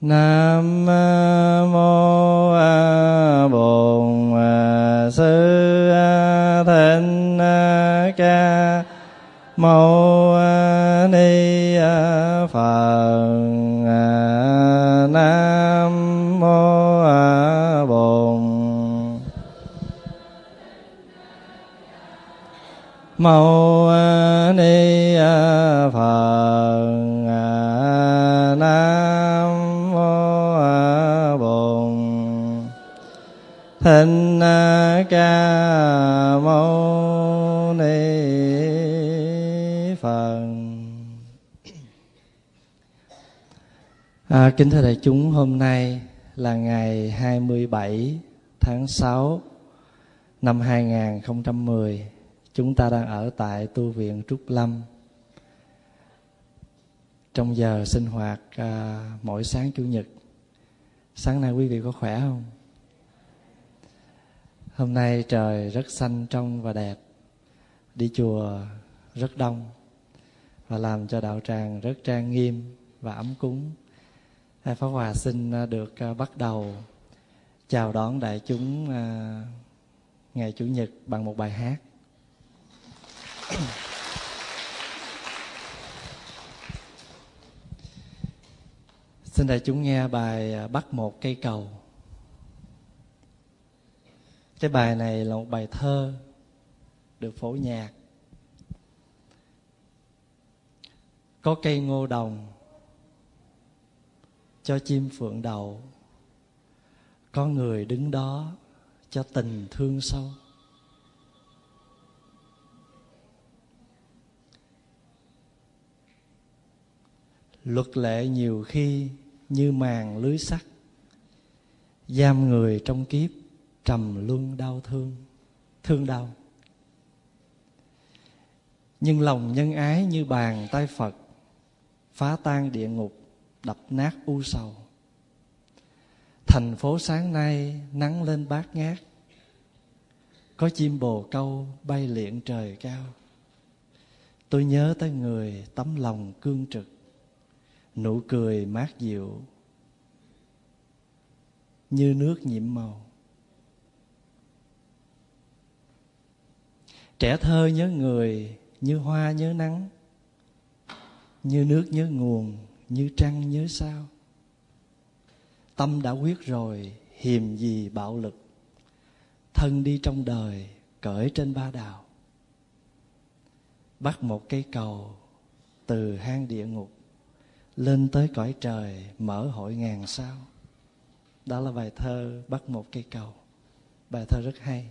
Nam mô Bổn Sư Thích Ca Mâu Ni Phật. Nam mô Bổn Mâu Ni Phật. Nam mô Bổn Thích Ca Mâu Ni Phật. Kính thưa đại chúng, hôm nay là ngày 27 tháng 6 năm 2010. Chúng ta đang ở tại tu viện Trúc Lâm. Trong giờ sinh hoạt mỗi sáng Chủ nhật. Sáng nay quý vị có khỏe không? Hôm nay trời rất xanh trong và đẹp. Đi chùa rất đông và làm cho đạo tràng rất trang nghiêm và ấm cúng. Pháp Hòa xin được bắt đầu chào đón đại chúng ngày Chủ nhật bằng một bài hát. Xin đại chúng nghe bài Bắt Một Cây Cầu. Cái bài này là một bài thơ được phổ nhạc. Có cây ngô đồng cho chim phượng đậu, có người đứng đó cho tình thương sâu. Luật lệ nhiều khi như màn lưới sắt, giam người trong kiếp trầm luân đau thương đau. Nhưng lòng nhân ái như bàn tay Phật, phá tan địa ngục, đập nát u sầu. Thành phố sáng nay nắng lên bát ngát, có chim bồ câu bay liệng trời cao. Tôi nhớ tới người tấm lòng cương trực, nụ cười mát dịu như nước nhiệm màu. Trẻ thơ nhớ người như hoa nhớ nắng, như nước nhớ nguồn, như trăng nhớ sao. Tâm đã quyết rồi, hiềm gì bạo lực, thân đi trong đời cởi trên ba đào. Bắt một cây cầu từ hang địa ngục, lên tới cõi trời mở hội ngàn sao. Đó là bài thơ Bắt Một Cây Cầu. Bài thơ rất hay.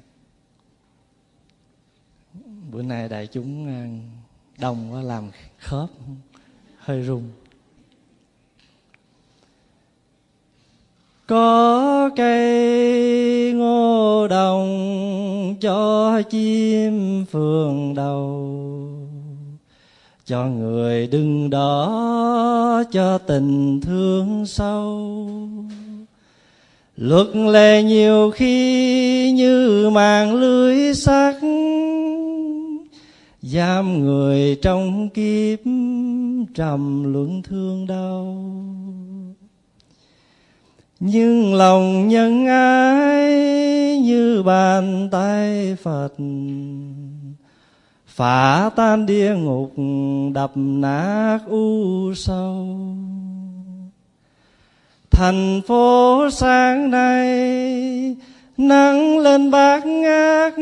Bữa nay đại chúng đông quá làm khớp hơi rung. Có cây ngô đồng cho chim phượng đậu, cho người đứng đó cho tình thương sâu. Luật lệ nhiều khi như màn lưới sắt, giam người trong kiếp trầm luân thương đau. Nhưng lòng nhân ái như bàn tay Phật, phá tan địa ngục, đập nát u sâu. Thành phố sáng nay nắng lên bát ngát,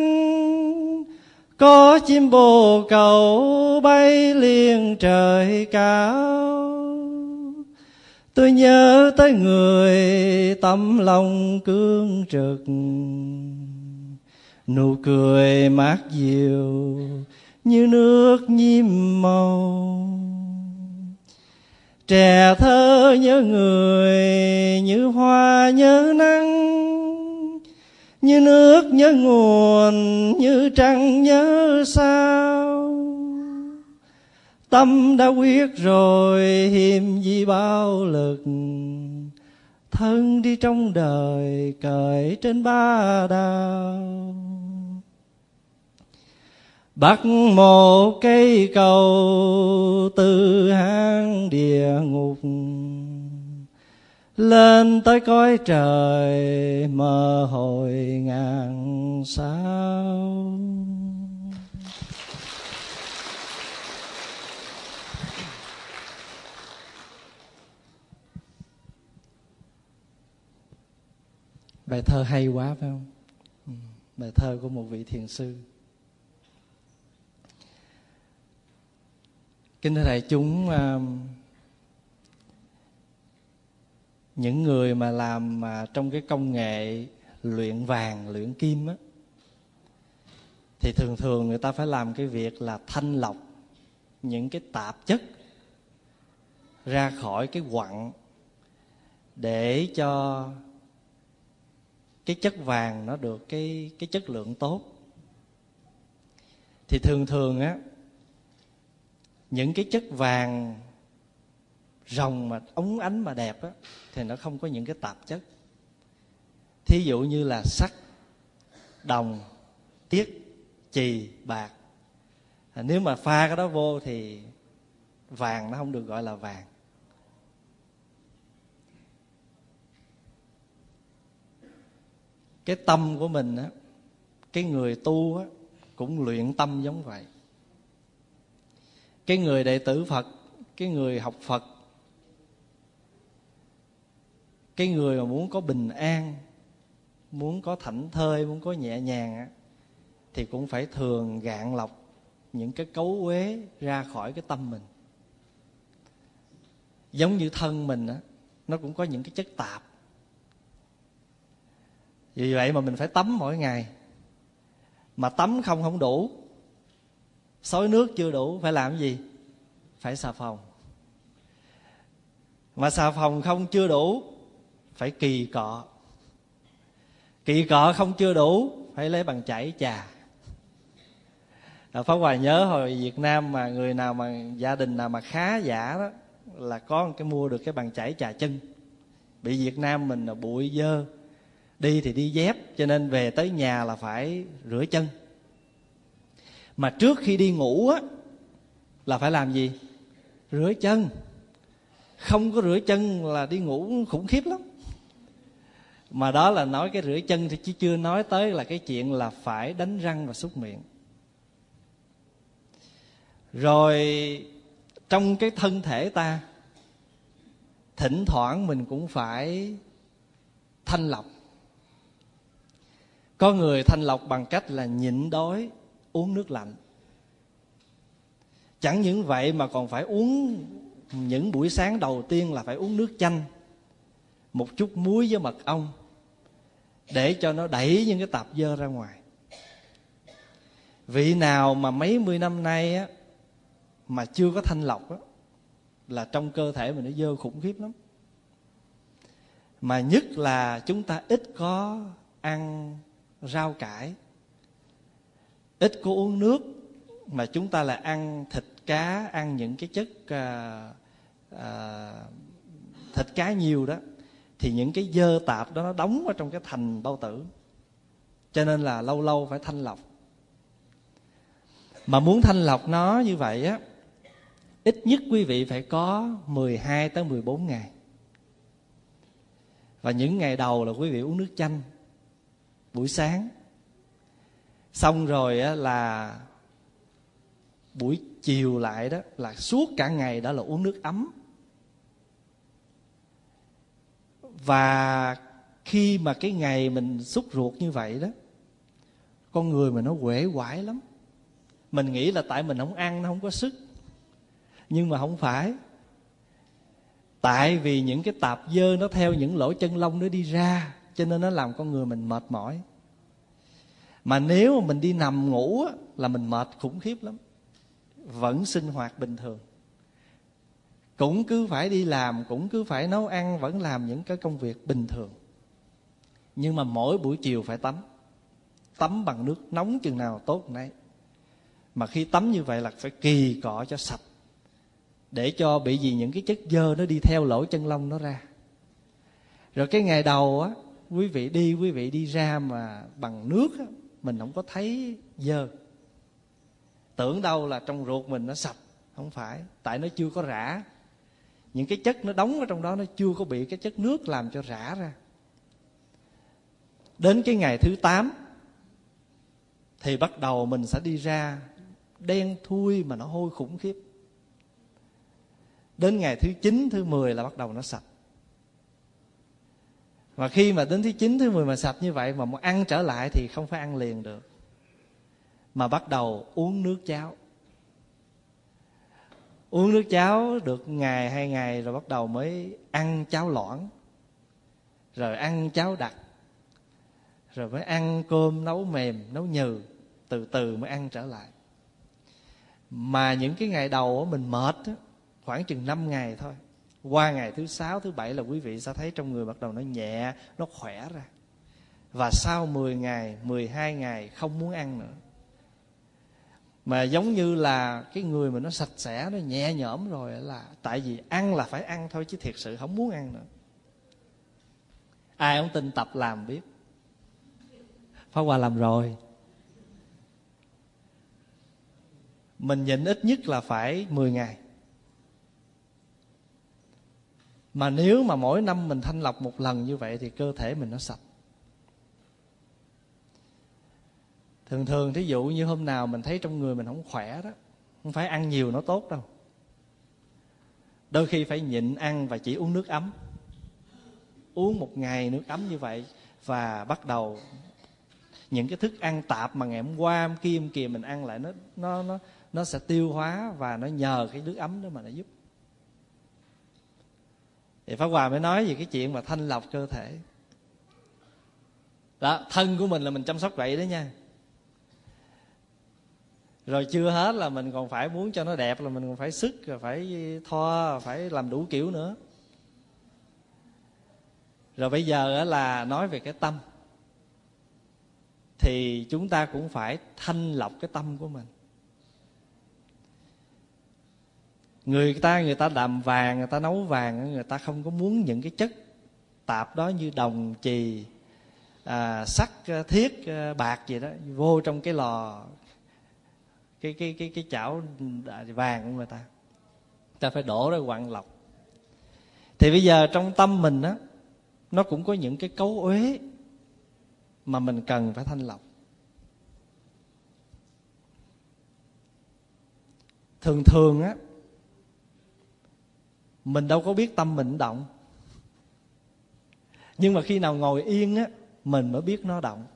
có chim bồ câu bay liêng trời cao. Tôi nhớ tới người tấm lòng cương trực, nụ cười mát dịu như nước nhiễm màu. Trẻ thơ nhớ người như hoa nhớ nắng, như nước nhớ nguồn, như trăng nhớ sao. Tâm đã quyết rồi, hiềm gì bao lực, thân đi trong đời cởi trên ba đào. Bắt một cây cầu từ hang địa ngục, lên tới cõi trời mơ hồi ngàn sao. Bài thơ hay quá phải không? Bài thơ của một vị thiền sư. Kính thưa đại chúng, những người mà làm trong cái công nghệ luyện vàng, luyện kim á, thì thường thường người ta phải làm cái việc là thanh lọc những cái tạp chất ra khỏi cái quặng để cho cái chất vàng nó được cái chất lượng tốt. Thì thường thường á, những cái chất vàng ròng mà óng ánh mà đẹp á, thì nó không có những cái tạp chất. Thí dụ như là sắt, đồng, tiết, chì, bạc. Nếu mà pha cái đó vô thì vàng nó không được gọi là vàng. Cái tâm của mình á, cái người tu á, cũng luyện tâm giống vậy. Cái người đệ tử Phật, cái người học Phật, cái người mà muốn có bình an, muốn có thảnh thơi, muốn có nhẹ nhàng á, thì cũng phải thường gạn lọc những cái cấu uế ra khỏi cái tâm mình. Giống như thân mình á, nó cũng có những cái chất tạp. Vì vậy mà mình phải tắm mỗi ngày. Mà tắm không đủ, xối nước chưa đủ, phải làm gì? Phải xà phòng. Mà xà phòng không chưa đủ, phải kỳ cọ. Kỳ cọ không chưa đủ, phải lấy bằng chải trà. Pháp Hòa nhớ hồi Việt Nam mà người nào mà gia đình nào mà khá giả đó, là có cái mua được cái bằng chải trà chân. Bị Việt Nam mình là bụi dơ, đi thì đi dép, cho nên về tới nhà là phải rửa chân. Mà trước khi đi ngủ á, là phải làm gì? Rửa chân. Không có rửa chân là đi ngủ khủng khiếp lắm. Mà đó là nói cái rửa chân thì chứ chưa nói tới là cái chuyện là phải đánh răng và súc miệng. Rồi trong cái thân thể ta, thỉnh thoảng mình cũng phải thanh lọc. Có người thanh lọc bằng cách là nhịn đói, uống nước lạnh. Chẳng những vậy mà còn phải uống, những buổi sáng đầu tiên là phải uống nước chanh, một chút muối với mật ong, để cho nó đẩy những cái tạp dơ ra ngoài. Vị nào mà mấy mươi năm nay á, mà chưa có thanh lọc á, là trong cơ thể mình nó dơ khủng khiếp lắm. Mà nhất là chúng ta ít có ăn rau cải, ít có uống nước, mà chúng ta lại ăn thịt cá, ăn những cái chất thịt cá nhiều đó, thì những cái dơ tạp đó nó đóng ở trong cái thành bao tử. Cho nên là lâu lâu phải thanh lọc. Mà muốn thanh lọc nó như vậy á, ít nhất quý vị phải có 12 tới 14 ngày. Và những ngày đầu là quý vị uống nước chanh buổi sáng. Xong rồi á, là buổi chiều lại đó là suốt cả ngày đó là uống nước ấm. Và khi mà cái ngày mình sút ruột như vậy đó, con người mình nó uể oải lắm. Mình nghĩ là tại mình không ăn, nó không có sức. Nhưng mà không phải. Tại vì những cái tạp dơ nó theo những lỗ chân lông nó đi ra, cho nên nó làm con người mình mệt mỏi. Mà nếu mà mình đi nằm ngủ á, là mình mệt khủng khiếp lắm. Vẫn sinh hoạt bình thường, cũng cứ phải đi làm, cũng cứ phải nấu ăn, vẫn làm những cái công việc bình thường. Nhưng mà mỗi buổi chiều phải tắm. Tắm bằng nước nóng chừng nào tốt nấy. Mà khi tắm như vậy là phải kỳ cọ cho sạch, để cho bị gì những cái chất dơ nó đi theo lỗ chân lông nó ra. Rồi cái ngày đầu á, quý vị đi ra mà bằng nước á, mình không có thấy dơ. Tưởng đâu là trong ruột mình nó sạch. Không phải, tại nó chưa có rã. những cái chất nó đóng ở trong đó nó chưa có bị cái chất nước làm cho rã ra. Đến cái ngày thứ 8 thì bắt đầu mình sẽ đi ra đen thui mà nó hôi khủng khiếp. Đến ngày thứ 9, thứ 10 là bắt đầu nó sạch. Và khi mà đến thứ 9, thứ 10 mà sạch như vậy mà muốn ăn trở lại thì không phải ăn liền được, mà bắt đầu uống nước cháo. Uống nước cháo được ngày 2 ngày rồi bắt đầu mới ăn cháo loãng, rồi ăn cháo đặc, rồi mới ăn cơm nấu mềm, nấu nhừ, từ từ mới ăn trở lại. Mà những cái ngày đầu mình mệt đó, khoảng chừng 5 ngày thôi. Qua ngày thứ 6, thứ 7 là quý vị sẽ thấy trong người bắt đầu nó nhẹ, nó khỏe ra. Và sau 10 ngày, 12 ngày không muốn ăn nữa. Mà giống như là cái người mà nó sạch sẽ, nó nhẹ nhõm rồi, là tại vì ăn là phải ăn thôi chứ thiệt sự không muốn ăn nữa. Ai không tin tập làm biết. Pháp Hòa làm rồi. Mình nhịn ít nhất là phải 10 ngày. Mà nếu mà mỗi năm mình thanh lọc một lần như vậy thì cơ thể mình nó sạch. Thường thí dụ như hôm nào mình thấy trong người mình không khỏe đó, không phải ăn nhiều nó tốt đâu. Đôi khi phải nhịn ăn và chỉ uống nước ấm. Uống một ngày nước ấm như vậy, và bắt đầu những cái thức ăn tạp mà ngày hôm qua hôm kia mình ăn lại, nó sẽ tiêu hóa, và nó nhờ cái nước ấm đó mà nó giúp. Thì Pháp Hòa mới nói về cái chuyện mà thanh lọc cơ thể. Đó, thân của mình là mình chăm sóc vậy đó nha. Rồi chưa hết là mình còn phải muốn cho nó đẹp là mình còn phải sức, rồi phải thoa, phải làm đủ kiểu nữa. Rồi bây giờ là nói về cái tâm. Thì chúng ta cũng phải thanh lọc cái tâm của mình. Người ta đạm vàng, người ta nấu vàng, người ta không có muốn những cái chất tạp đó như đồng, chì, sắt, thiết, bạc gì đó vô trong cái lò, cái chảo vàng của người ta. Ta phải đổ ra quặng lọc. Thì bây giờ trong tâm mình á, nó cũng có những cái cấu uế mà mình cần phải thanh lọc. Thường á, mình đâu có biết tâm mình động. Nhưng mà khi nào ngồi yên á, mình mới biết nó động.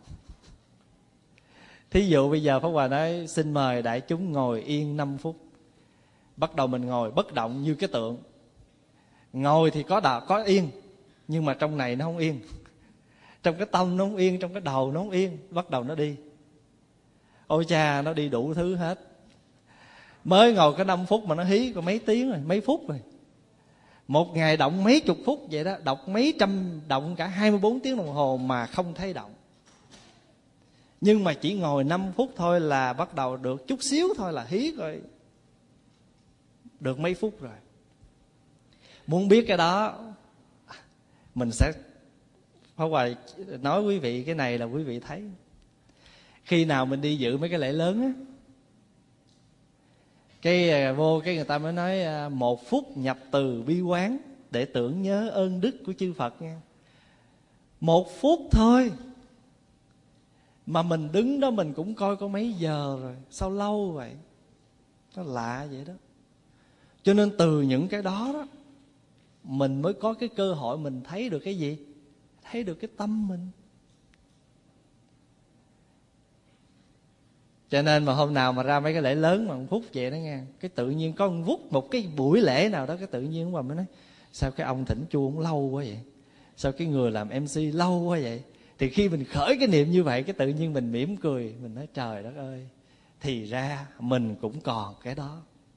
Thí dụ bây giờ Pháp Hòa nói xin mời đại chúng ngồi yên 5 phút. Bắt đầu mình ngồi bất động như cái tượng. Ngồi thì có yên, nhưng mà trong này nó không yên. Trong cái tâm nó không yên, trong cái đầu nó không yên. Bắt đầu nó đi. Ôi cha, nó đi đủ thứ hết. Mới ngồi có 5 phút mà nó hí có mấy tiếng rồi, mấy phút rồi. Một ngày động mấy chục phút vậy đó, đọc mấy trăm, động cả 24 tiếng đồng hồ mà không thấy động. Nhưng mà chỉ ngồi 5 phút thôi là bắt đầu được chút xíu thôi là hí rồi. Được mấy phút rồi. Muốn biết cái đó, mình sẽ Pháp Hòa nói quý vị cái này là quý vị thấy. Khi nào mình đi dự mấy cái lễ lớn á, cái vô cái người ta mới nói 1 phút nhập từ bi quán để tưởng nhớ ơn đức của chư Phật nha. 1 phút thôi mà mình đứng đó mình cũng coi có mấy giờ rồi, sao lâu vậy? Nó lạ vậy đó. Cho nên từ những cái đó mình mới có cái cơ hội mình thấy được cái gì? Thấy được cái tâm mình. Cho nên mà hôm nào mà ra mấy cái lễ lớn mà 1 phút vậy đó nghe, cái tự nhiên có một cái buổi lễ nào đó, cái tự nhiên ông bà mới nói sao cái ông thỉnh chuông lâu quá vậy, sao cái người làm MC lâu quá vậy. Thì khi mình khởi cái niệm như vậy, cái tự nhiên mình mỉm cười, mình nói trời đất ơi, thì ra mình cũng còn cái đó.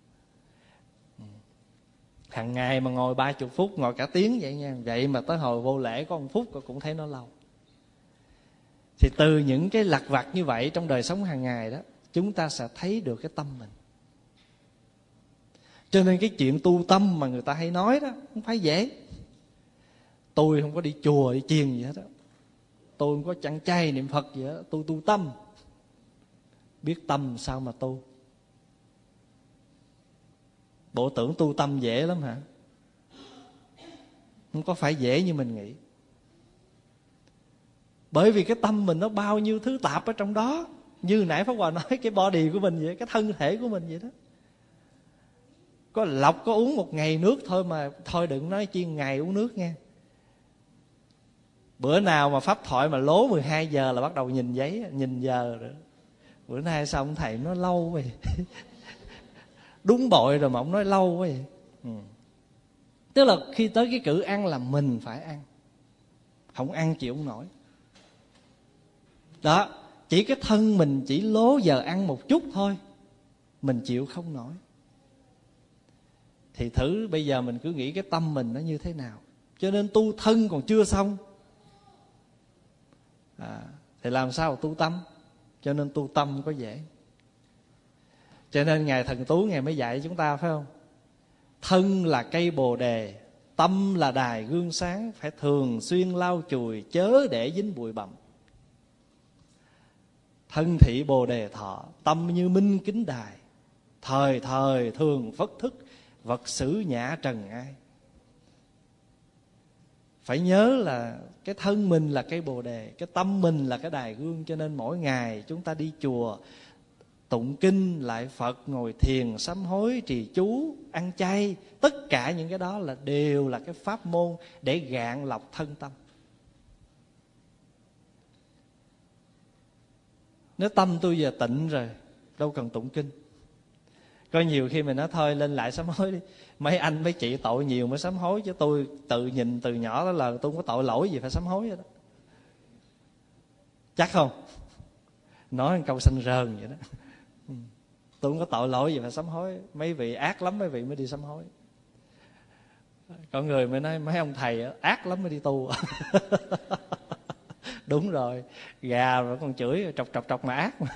Hằng ngày mà ngồi 30 phút, ngồi cả tiếng vậy nha, vậy mà tới hồi vô lễ có 1 phút cũng thấy nó lâu. Thì từ những cái lặt vặt như vậy trong đời sống hàng ngày đó, chúng ta sẽ thấy được cái tâm mình. Cho nên cái chuyện tu tâm mà người ta hay nói đó không phải dễ. Tôi không có đi chùa đi chiền gì hết đó, tôi không có chăn chay niệm Phật gì hết, tôi tu tâm. Biết tâm sao mà tu? Bộ tưởng tu tâm dễ lắm hả? Không có phải dễ như mình nghĩ. Bởi vì cái tâm mình nó bao nhiêu thứ tạp ở trong đó. Như nãy Pháp Hòa nói, cái body của mình vậy, cái thân thể của mình vậy đó. Có lọc có uống một ngày nước thôi mà thôi đừng nói chi ngày uống nước nghe. Bữa nào mà pháp thoại mà lố 12 giờ là bắt đầu nhìn giấy, nhìn giờ rồi. Bữa nay sao ông thầy nói lâu vậy? Đúng bội rồi mà ông nói lâu quá vậy. Tức là khi tới cái cử ăn là mình phải ăn. Không ăn chịu không nổi. Đó, chỉ cái thân mình chỉ lố giờ ăn một chút thôi, mình chịu không nổi. Thì thử bây giờ mình cứ nghĩ cái tâm mình nó như thế nào. Cho nên tu thân còn chưa xong thì làm sao tu tâm. Cho nên tu tâm có dễ. Cho nên Ngài Thần Tú Ngài mới dạy chúng ta, phải không? Thân là cây bồ đề, tâm là đài gương sáng, phải thường xuyên lau chùi, chớ để dính bụi bặm. Thân thị bồ đề thọ, tâm như minh kính đài, thời thời thường phất thức, vật xử nhã trần ai. Phải nhớ là cái thân mình là cây bồ đề, cái tâm mình là cái đài gương. Cho nên mỗi ngày chúng ta đi chùa, tụng kinh, lại Phật, ngồi thiền, sám hối, trì chú, ăn chay, tất cả những cái đó là đều là cái pháp môn để gạn lọc thân tâm. Nếu tâm tôi giờ tịnh rồi, đâu cần tụng kinh. Có nhiều khi mình nói thôi lên lại sám hối đi. Mấy anh mấy chị tội nhiều mới sám hối, chứ tôi tự nhìn từ nhỏ đó là tôi không có tội lỗi gì phải sám hối vậy đó. Chắc không? Nói một câu xanh rờn vậy đó. Tôi không có tội lỗi gì phải sám hối. Mấy vị ác lắm mấy vị mới đi sám hối. Có người mới nói mấy ông thầy ác lắm mới đi tu. Đúng rồi, gà rồi còn chửi trọc mà ác mà.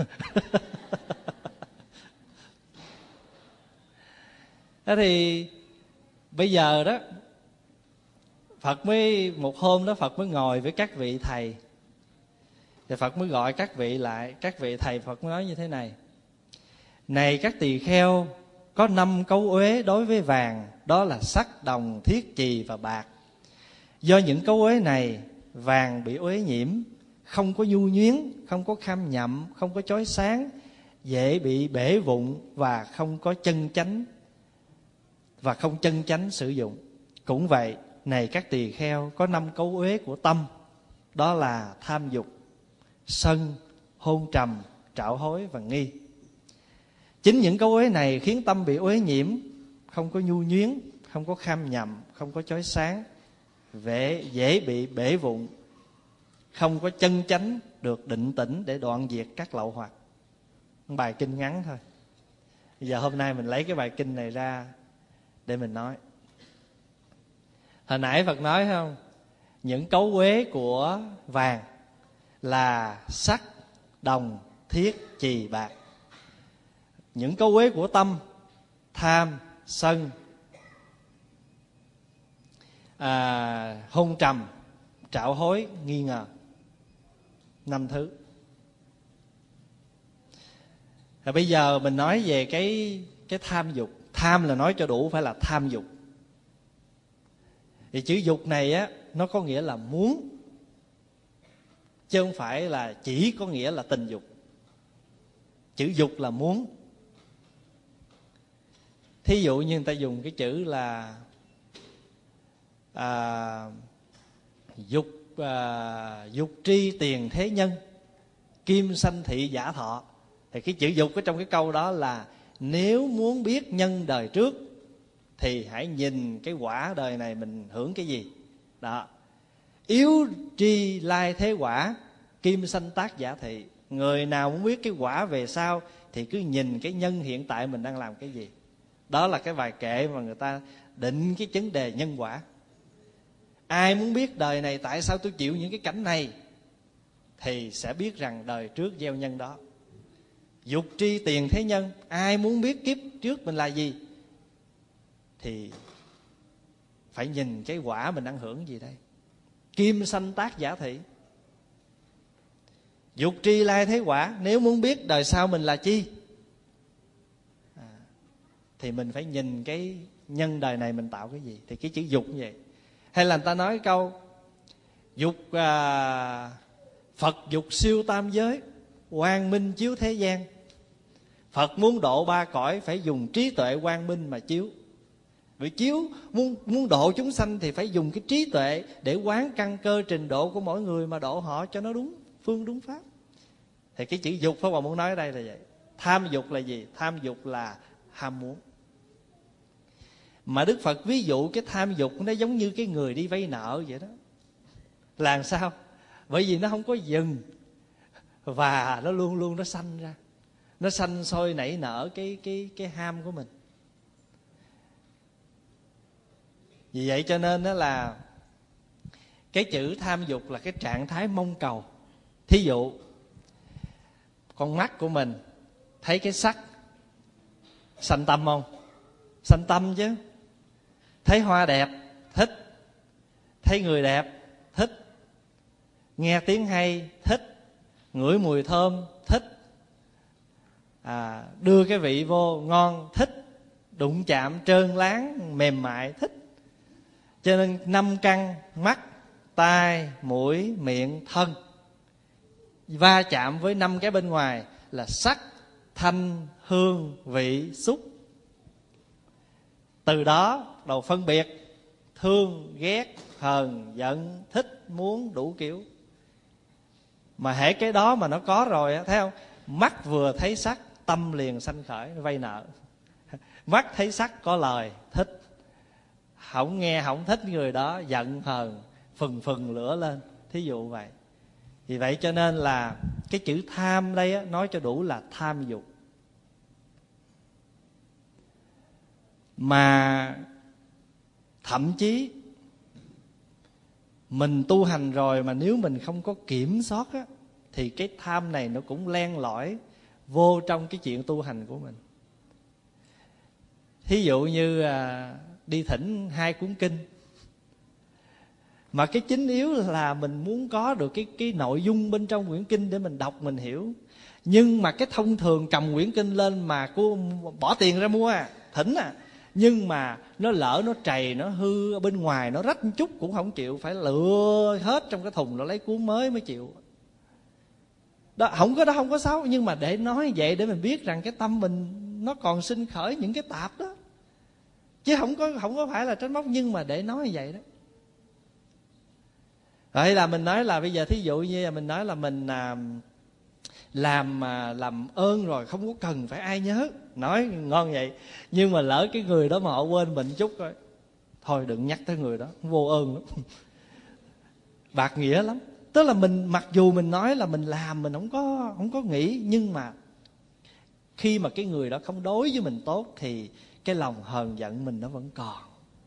Thế thì bây giờ đó, Phật mới một hôm đó Phật mới ngồi với các vị thầy. Thì Phật mới gọi các vị lại. Các vị thầy Phật mới nói như thế này: này các tỳ kheo, có 5 cấu uế đối với vàng, đó là sắt, đồng, thiết, chì và bạc. Do những cấu uế này, vàng bị uế nhiễm, không có nhu nhuyến, không có kham nhậm, không có chói sáng, dễ bị bể vụn và không có chân chánh sử dụng. Cũng vậy, này các tỳ kheo, có 5 cấu uế của tâm, đó là tham dục, sân, hôn trầm, trạo hối và nghi. Chính những cấu uế này khiến tâm bị uế nhiễm, không có nhu nhuyến, không có kham nhậm, không có chói sáng, dễ bị bể vụn, không có chân chánh được định tĩnh để đoạn diệt các lậu hoặc. Bài kinh ngắn thôi. Bây giờ hôm nay mình lấy cái bài kinh này ra để mình nói. Hồi nãy Phật nói không, những cấu uế của vàng là sắt, đồng, thiết, chì, bạc. Những cấu uế của tâm, tham, sân, hôn trầm, trạo hối, nghi ngờ. 5 thứ. Rồi bây giờ mình nói về cái tham dục. Tham là nói cho đủ, phải là tham dục. Thì chữ dục này á, nó có nghĩa là muốn, chứ không phải là chỉ có nghĩa là tình dục. Chữ dục là muốn. Thí dụ như người ta dùng cái chữ là dục tri tiền thế nhân, kim sanh thị giả thọ. Thì cái chữ dục ở trong cái câu đó là nếu muốn biết nhân đời trước thì hãy nhìn cái quả đời này mình hưởng cái gì. Đó. Yếu tri lai thế quả, kim sanh tác giả thị. Người nào muốn biết cái quả về sau thì cứ nhìn cái nhân hiện tại mình đang làm cái gì. Đó là cái bài kệ mà người ta định cái vấn đề nhân quả. Ai muốn biết đời này tại sao tôi chịu những cái cảnh này thì sẽ biết rằng đời trước gieo nhân đó. Dục tri tiền thế nhân, ai muốn biết kiếp trước mình là gì thì phải nhìn cái quả mình đang hưởng gì đây. Kim sanh tác giả thị. Dục tri lai thế quả, nếu muốn biết đời sau mình là chi thì mình phải nhìn cái nhân đời này mình tạo cái gì. Thì cái chữ dục như vậy. Hay là người ta nói câu dục Phật dục siêu tam giới, quang minh chiếu thế gian. Phật muốn độ ba cõi phải dùng trí tuệ quang minh mà chiếu. Vì chiếu muốn độ chúng sanh thì phải dùng cái trí tuệ để quán căn cơ trình độ của mỗi người mà độ họ cho nó đúng phương đúng pháp. Thì cái chữ dục Pháp Hòa muốn nói ở đây là vậy. Tham dục là gì? Tham dục là ham muốn. Mà Đức Phật ví dụ cái tham dục nó giống như cái người đi vay nợ vậy đó. Làm sao? Bởi vì nó không có dừng, và nó luôn luôn nó sanh ra, nó sanh sôi nảy nở cái ham của mình. Vì vậy cho nên đó là cái chữ tham dục là cái trạng thái mong cầu. Thí dụ con mắt của mình thấy cái sắc sanh tâm không? Sanh tâm chứ. Thấy hoa đẹp thích, thấy người đẹp thích, nghe tiếng hay thích, ngửi mùi thơm thích, đưa cái vị vô ngon thích, đụng chạm trơn láng mềm mại thích. Cho nên 5 căn mắt, tai, mũi, miệng, thân va chạm với 5 cái bên ngoài là sắc, thanh, hương, vị, xúc. Từ đó đầu phân biệt thương, ghét, hờn, giận, thích, muốn đủ kiểu. Mà hễ cái đó mà nó có rồi á, thấy không? Mắt vừa thấy sắc, tâm liền sanh khởi vay nợ. Mắt thấy sắc có lời thích, không nghe không thích người đó giận hờn, phừng phừng lửa lên. Thí dụ vậy. Vì vậy cho nên là cái chữ tham đây á, nói cho đủ là tham dục. Mà thậm chí mình tu hành rồi mà nếu mình không có kiểm soát á, thì cái tham này nó cũng len lỏi vô trong cái chuyện tu hành của mình. Thí dụ như đi thỉnh 2 cuốn kinh, mà cái chính yếu là mình muốn có được cái nội dung bên trong quyển kinh để mình đọc mình hiểu. Nhưng mà cái thông thường cầm quyển kinh lên mà cô bỏ tiền ra mua thỉnh nhưng mà nó lỡ nó trầy, nó hư ở bên ngoài, nó rách một chút cũng không chịu, phải lựa hết trong cái thùng nó lấy cuốn mới mới chịu. Đó không có xấu, nhưng mà để nói vậy để mình biết rằng cái tâm mình nó còn sinh khởi những cái tạp đó, chứ không có phải là trách móc, nhưng mà để nói như vậy đó. Rồi là mình nói là bây giờ thí dụ như là mình nói là mình làm ơn rồi không có cần phải ai nhớ, nói ngon vậy, nhưng mà lỡ cái người đó mà họ quên mình chút rồi, thôi đừng nhắc tới người đó, vô ơn lắm. Bạc nghĩa lắm. Tức là mình mặc dù mình nói là mình làm, mình không có nghĩ, nhưng mà khi mà cái người đó không đối với mình tốt thì cái lòng hờn giận mình nó vẫn còn.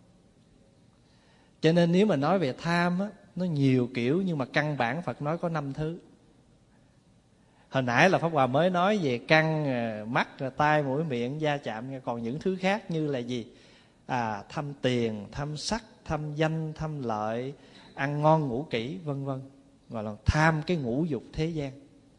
Cho nên nếu mà nói về tham á, nó nhiều kiểu, nhưng mà căn bản Phật nói có 5 thứ. Hồi nãy là Pháp Hòa mới nói về căn mắt, tai, mũi, miệng, da chạm. Còn những thứ khác như là gì? Tham tiền, tham sắc, tham danh, tham lợi, ăn ngon ngủ kỹ, vân vân. Gọi là tham cái ngũ dục thế gian.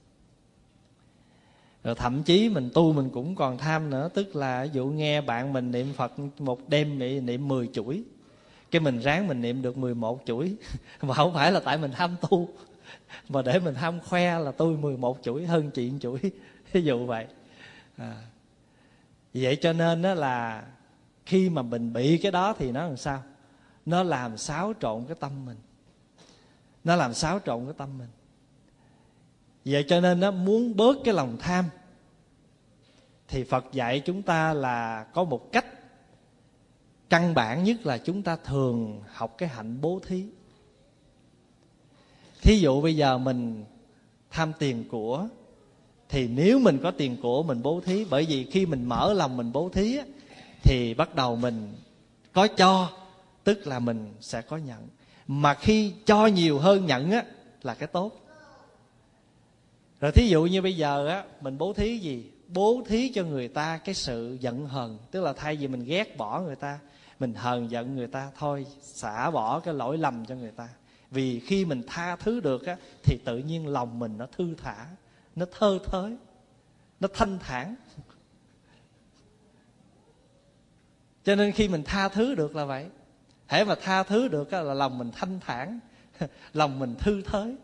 Rồi thậm chí mình tu mình cũng còn tham nữa. Tức là ví dụ nghe bạn mình niệm Phật một đêm niệm 10 chuỗi, cái mình ráng mình niệm được 11 chuỗi. Mà không phải là tại mình ham tu, mà để mình ham khoe là tôi 11 chuỗi hơn chị 1 chuỗi. Ví dụ vậy. Vậy cho nên đó là khi mà mình bị cái đó thì nó làm sao? Nó làm xáo trộn cái tâm mình. Nó làm xáo trộn cái tâm mình. Vậy cho nên nó muốn bớt cái lòng tham thì Phật dạy chúng ta là có một cách căn bản nhất là chúng ta thường học cái hạnh bố thí. Thí dụ bây giờ mình tham tiền của, thì nếu mình có tiền của mình bố thí. Bởi vì khi mình mở lòng mình bố thí á, thì bắt đầu mình có cho, tức là mình sẽ có nhận. Mà khi cho nhiều hơn nhận á, là cái tốt. Rồi thí dụ như bây giờ á, mình bố thí gì? Bố thí cho người ta cái sự giận hờn. Tức là thay vì mình ghét bỏ người ta, mình hờn giận người ta, thôi xả bỏ cái lỗi lầm cho người ta. Vì khi mình tha thứ được á, thì tự nhiên lòng mình nó thư thả, nó thơ thới, nó thanh thản. Cho nên khi mình tha thứ được là vậy. Hễ mà tha thứ được là lòng mình thanh thản, lòng mình thư thới.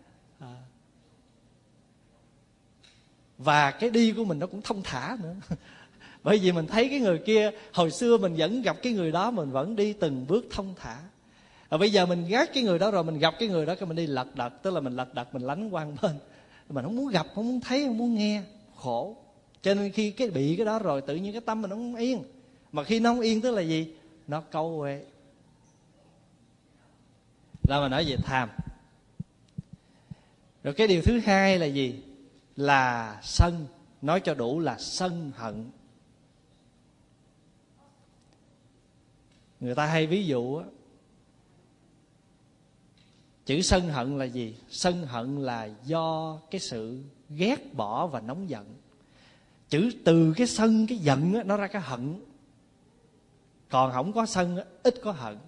Và cái đi của mình nó cũng thông thả nữa. Bởi vì mình thấy cái người kia, hồi xưa mình vẫn gặp cái người đó, mình vẫn đi từng bước thông thả. Bây giờ mình ghét cái người đó rồi, mình gặp cái người đó cái mình đi lật đật. Tức là mình lật đật, mình lánh qua một bên. Mình không muốn gặp, không muốn thấy, không muốn nghe. Khổ. Cho nên khi bị cái đó rồi, tự nhiên cái tâm mình nó không yên. Mà khi nó không yên tức là gì? Nó câu quê. Là mà nói về tham. Rồi cái điều thứ hai là gì? Là sân. Nói cho đủ là sân hận. Người ta hay ví dụ á, chữ sân hận là gì? Sân hận là do cái sự ghét bỏ và nóng giận. Chữ từ cái sân, cái giận á, nó ra cái hận. Còn không có sân á, ít có hận.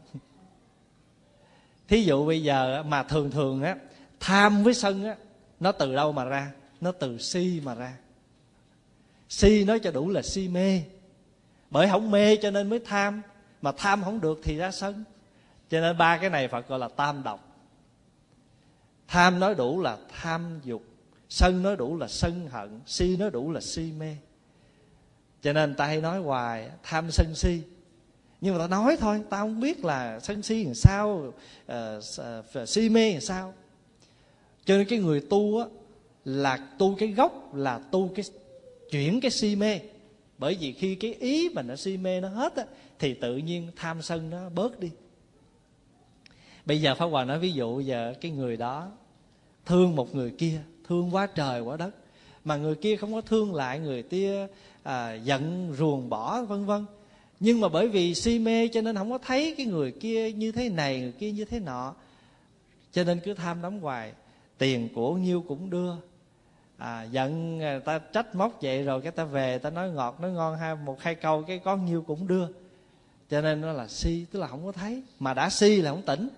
Thí dụ bây giờ mà thường á, tham với sân á, nó từ đâu mà ra? Nó từ si mà ra. Si nói cho đủ là si mê. Bởi không mê cho nên mới tham. Mà tham không được thì ra sân. Cho nên ba cái này Phật gọi là tam độc. Tham nói đủ là tham dục, sân nói đủ là sân hận, si nói đủ là si mê. Cho nên ta hay nói hoài tham sân si. Nhưng mà ta nói thôi, ta không biết là sân si làm sao, si mê làm sao. Cho nên cái người tu á, là tu cái gốc, là tu cái chuyển cái si mê. Bởi vì khi cái ý mà nó si mê nó hết á, thì tự nhiên tham sân nó bớt đi. Bây giờ Pháp Hòa nói ví dụ giờ cái người đó thương một người kia, thương quá trời quá đất, mà người kia không có thương lại, người kia giận ruồng bỏ vân vân. Nhưng mà bởi vì si mê cho nên không có thấy cái người kia như thế này, người kia như thế nọ, cho nên cứ tham đắm hoài. Tiền của nhiêu cũng đưa, giận ta trách móc vậy rồi cái ta về ta nói ngọt nói ngon một hai câu cái có nhiêu cũng đưa. Cho nên nó là si, tức là không có thấy. Mà đã si là không tỉnh.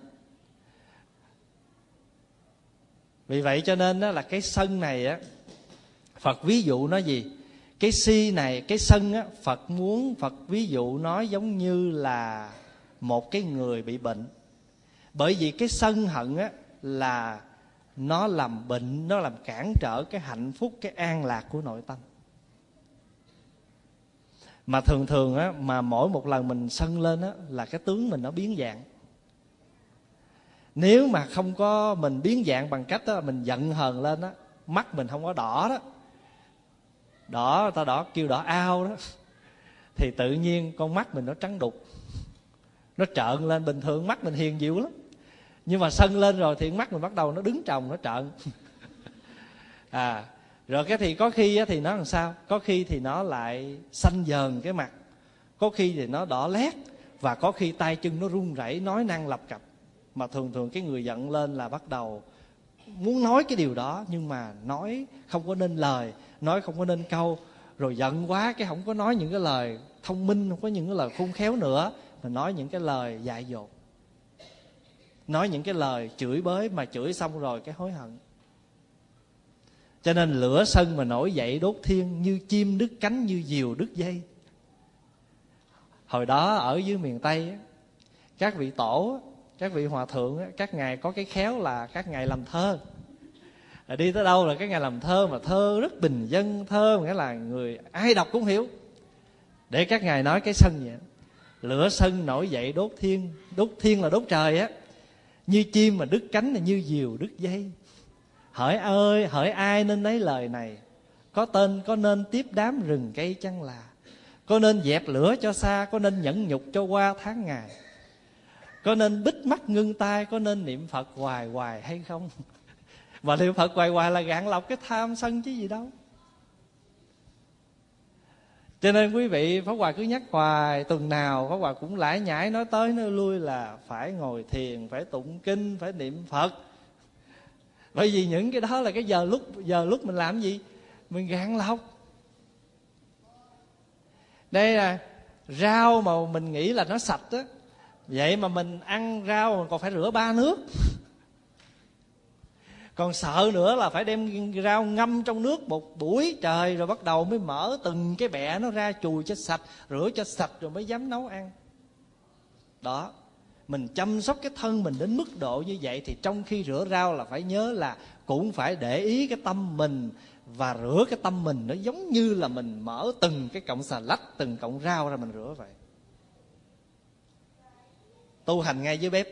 Vì vậy cho nên là cái sân này á, Phật ví dụ nó gì? Cái si này, cái sân á, Phật ví dụ nó giống như là một cái người bị bệnh. Bởi vì cái sân hận á là nó làm bệnh, nó làm cản trở cái hạnh phúc, cái an lạc của nội tâm. Mà thường á, mà mỗi một lần mình sân lên á, là cái tướng mình nó biến dạng. Nếu mà không có mình biến dạng bằng cách đó, mình giận hờn lên á, mắt mình không có đỏ đó, đỏ ta đỏ kêu đỏ ao đó, thì tự nhiên con mắt mình nó trắng đục, nó trợn lên. Bình thường mắt mình hiền dịu lắm, nhưng mà sân lên rồi thì mắt mình bắt đầu nó đứng trồng, nó trợn. Rồi cái thì có khi á, thì nó làm sao? Có khi thì nó lại xanh dờn cái mặt, có khi thì nó đỏ lét, và có khi tay chân nó run rẩy, nói năng lập cập. Mà thường cái người giận lên là bắt đầu muốn nói cái điều đó, nhưng mà nói không có nên lời, nói không có nên câu. Rồi giận quá cái không có nói những cái lời thông minh, không có những cái lời khôn khéo nữa, mà nói những cái lời dại dột, nói những cái lời chửi bới, mà chửi xong rồi cái hối hận. Cho nên lửa sân mà nổi dậy đốt thiên, như chim đứt cánh, như diều đứt dây. Hồi đó ở dưới miền Tây á, các vị tổ, các vị hòa thượng á, các ngài có cái khéo là các ngài làm thơ. Đi tới đâu là các ngài làm thơ, mà thơ rất bình dân, thơ nghĩa là người ai đọc cũng hiểu. Để các ngài nói cái sân vậy. Lửa sân nổi dậy đốt thiên là đốt trời á, như chim mà đứt cánh là như diều đứt dây. Hỡi ai nên lấy lời này, có nên tiếp đám rừng cây chăng là, có nên dẹp lửa cho xa, có nên nhẫn nhục cho qua tháng ngày, có nên bít mắt ngưng tai, có nên niệm Phật hoài hoài hay không? Mà niệm Phật hoài hoài là gạn lọc cái tham sân chứ gì đâu. Cho nên quý vị, Pháp Hòa cứ nhắc hoài, tuần nào Pháp Hòa cũng lải nhải nói tới nói lui là phải ngồi thiền, phải tụng kinh, phải niệm Phật. Bởi vì những cái đó là cái giờ lúc mình làm gì? Mình gạn lọc. Đây là rau mà mình nghĩ là nó sạch á, vậy mà mình ăn rau mình còn phải rửa 3 nước. Còn sợ nữa là phải đem rau ngâm trong nước một buổi trời, rồi bắt đầu mới mở từng cái bẹ nó ra, chùi cho sạch, rửa cho sạch rồi mới dám nấu ăn. Đó. Mình chăm sóc cái thân mình đến mức độ như vậy, thì trong khi rửa rau là phải nhớ là cũng phải để ý cái tâm mình, và rửa cái tâm mình nó giống như là mình mở từng cái cọng xà lách, từng cọng rau ra mình rửa vậy. Tu hành ngay dưới bếp.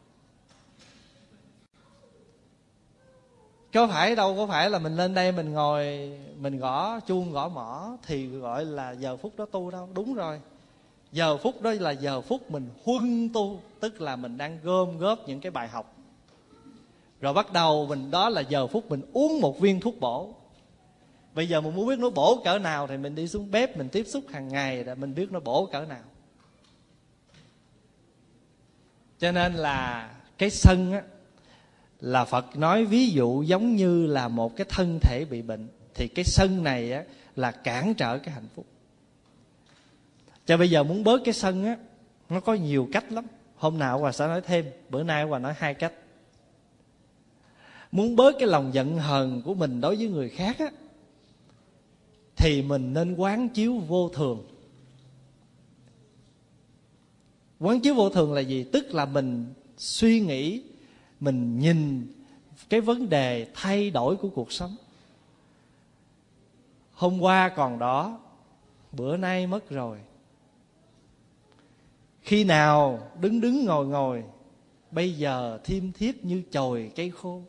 Có phải đâu có phải là mình lên đây mình ngồi mình gõ chuông gõ mõ thì gọi là giờ phút đó tu đâu. Đúng rồi, giờ phút đó là giờ phút mình huân tu, tức là mình đang gom góp những cái bài học. Rồi bắt đầu mình, đó là giờ phút mình uống một viên thuốc bổ. Bây giờ mình muốn biết nó bổ cỡ nào thì mình đi xuống bếp, mình tiếp xúc hàng ngày để mình biết nó bổ cỡ nào. Cho nên là cái sân á, là Phật nói ví dụ giống như là một cái thân thể bị bệnh, thì cái sân này á, là cản trở cái hạnh phúc. Cho bây giờ muốn bớt cái sân á, nó có nhiều cách lắm. Hôm nào Hòa sẽ nói thêm, bữa nay Hòa nói 2 cách. Muốn bớt cái lòng giận hờn của mình đối với người khác á, thì mình nên quán chiếu vô thường. Quán chiếu vô thường là gì? Tức là mình suy nghĩ, mình nhìn cái vấn đề thay đổi của cuộc sống. Hôm qua còn đó, bữa nay mất rồi. Khi nào đứng đứng ngồi ngồi, bây giờ thiêm thiếp như chồi cây khô.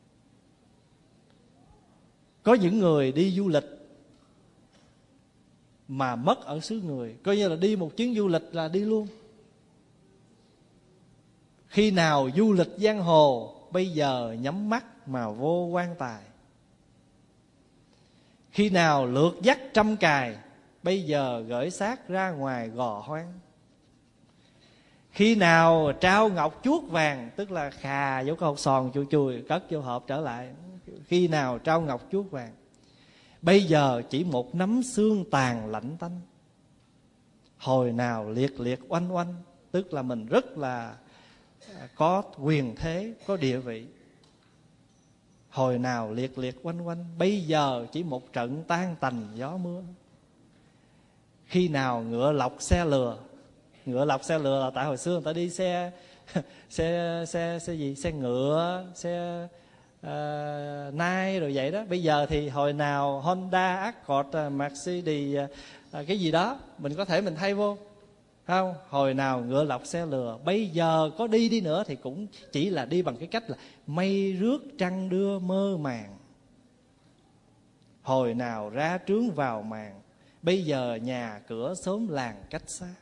Có những người đi du lịch mà mất ở xứ người, coi như là đi một chuyến du lịch là đi luôn. Khi nào du lịch giang hồ, bây giờ nhắm mắt mà vô quan tài. Khi nào lượt dắt trăm cài, bây giờ gửi xác ra ngoài gò hoang. Khi nào trao ngọc chuốt vàng, tức là khà dấu câu sòn chùi chùi cất vô hộp trở lại. Khi nào trao ngọc chuốt vàng, bây giờ chỉ một nắm xương tàn lạnh tanh. Hồi nào liệt liệt oanh oanh, tức là mình rất là có quyền thế, có địa vị. Hồi nào liệt liệt oanh oanh, bây giờ chỉ một trận tan tành gió mưa. Khi nào ngựa lọc xe lừa. Ngựa lọc xe lừa là tại hồi xưa người ta đi xe gì? Xe ngựa, xe Nai rồi vậy đó. Bây giờ thì hồi nào Honda, Accord, Mercedes, cái gì đó mình có thể mình thay vô, không? Hồi nào ngựa lọc xe lừa, bây giờ có đi nữa thì cũng chỉ là đi bằng cái cách là mây rước trăng đưa mơ màng. Hồi nào ra trướng vào màn, bây giờ nhà cửa xóm làng cách xa.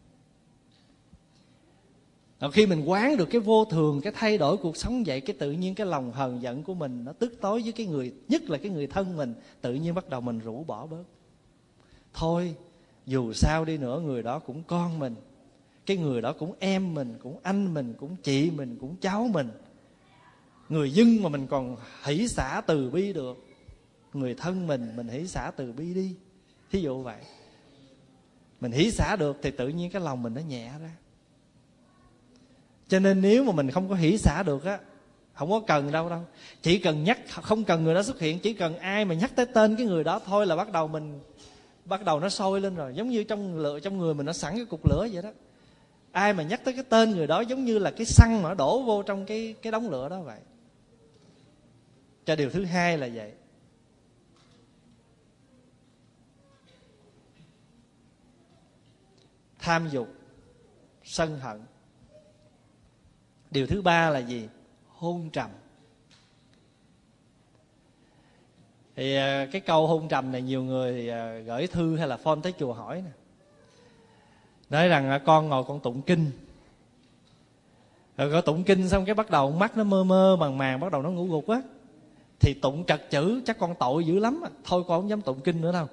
Khi mình quán được cái vô thường, cái thay đổi cuộc sống vậy, cái tự nhiên cái lòng hờn giận của mình nó tức tối với cái người, nhất là cái người thân mình, tự nhiên bắt đầu mình rũ bỏ bớt. Thôi dù sao đi nữa người đó cũng con mình, cái người đó cũng em mình, cũng anh mình, cũng chị mình, cũng cháu mình. Người dân mà mình còn hỷ xả từ bi được, người thân mình hỷ xả từ bi đi. Thí dụ vậy, mình hỷ xả được thì tự nhiên cái lòng mình nó nhẹ ra. Cho nên nếu mà mình không có hỷ xả được á, không có cần đâu. Chỉ cần nhắc, không cần người đó xuất hiện, chỉ cần ai mà nhắc tới tên cái người đó thôi là bắt đầu nó sôi lên rồi. Giống như trong người mình nó sẵn cái cục lửa vậy đó. Ai mà nhắc tới cái tên người đó giống như là cái xăng mà nó đổ vô trong cái đống lửa đó vậy. Cho điều thứ hai là vậy. Tham dục, sân hận. Điều thứ ba là gì? Hôn trầm. Thì cái câu hôn trầm này nhiều người thì gửi thư hay là phone tới chùa hỏi nè, nói rằng con ngồi con tụng kinh, rồi có tụng kinh xong cái bắt đầu mắt nó mơ mơ màng màng, bắt đầu nó ngủ gục á, thì tụng trật chữ chắc con tội dữ lắm, thôi con không dám tụng kinh nữa đâu.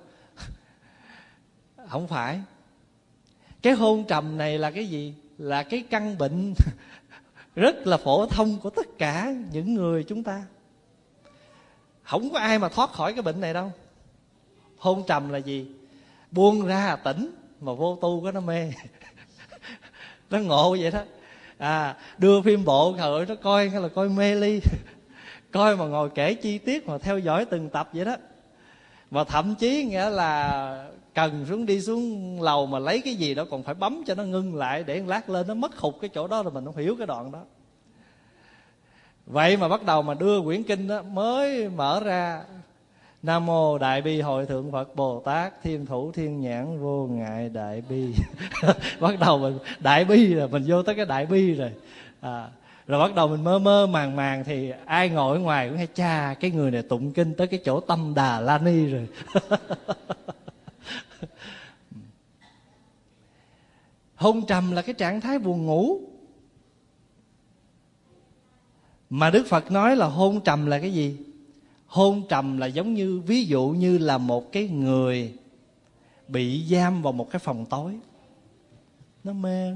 Không phải. Cái hôn trầm này là cái gì? Là cái căn bệnh rất là phổ thông của tất cả những người chúng ta. Không có ai mà thoát khỏi cái bệnh này đâu. Hôn trầm là gì? Buông ra tỉnh mà vô tu có nó mê. Nó ngộ vậy đó. Đưa phim bộ thời nó coi hay là coi mê ly. Coi mà ngồi kể chi tiết mà theo dõi từng tập vậy đó. Mà thậm chí nghĩa là cần xuống đi xuống lầu mà lấy cái gì đó còn phải bấm cho nó ngưng lại, để lát lên nó mất hụt cái chỗ đó rồi mình không hiểu cái đoạn đó. Vậy mà bắt đầu mà đưa quyển kinh đó mới mở ra: Nam mô Đại Bi Hội Thượng Phật Bồ Tát Thiên Thủ Thiên Nhãn Vô Ngại Đại Bi. Bắt đầu mình Đại Bi rồi, mình vô tới cái Đại Bi rồi. Rồi bắt đầu mình mơ mơ màng màng, thì ai ngồi ở ngoài cũng hay: cha, cái người này tụng kinh tới cái chỗ Tâm Đà La Ni rồi. Hôn trầm là cái trạng thái buồn ngủ. Mà Đức Phật nói là hôn trầm là cái gì? Hôn trầm là giống như, ví dụ như là một cái người bị giam vào một cái phòng tối, nó mê.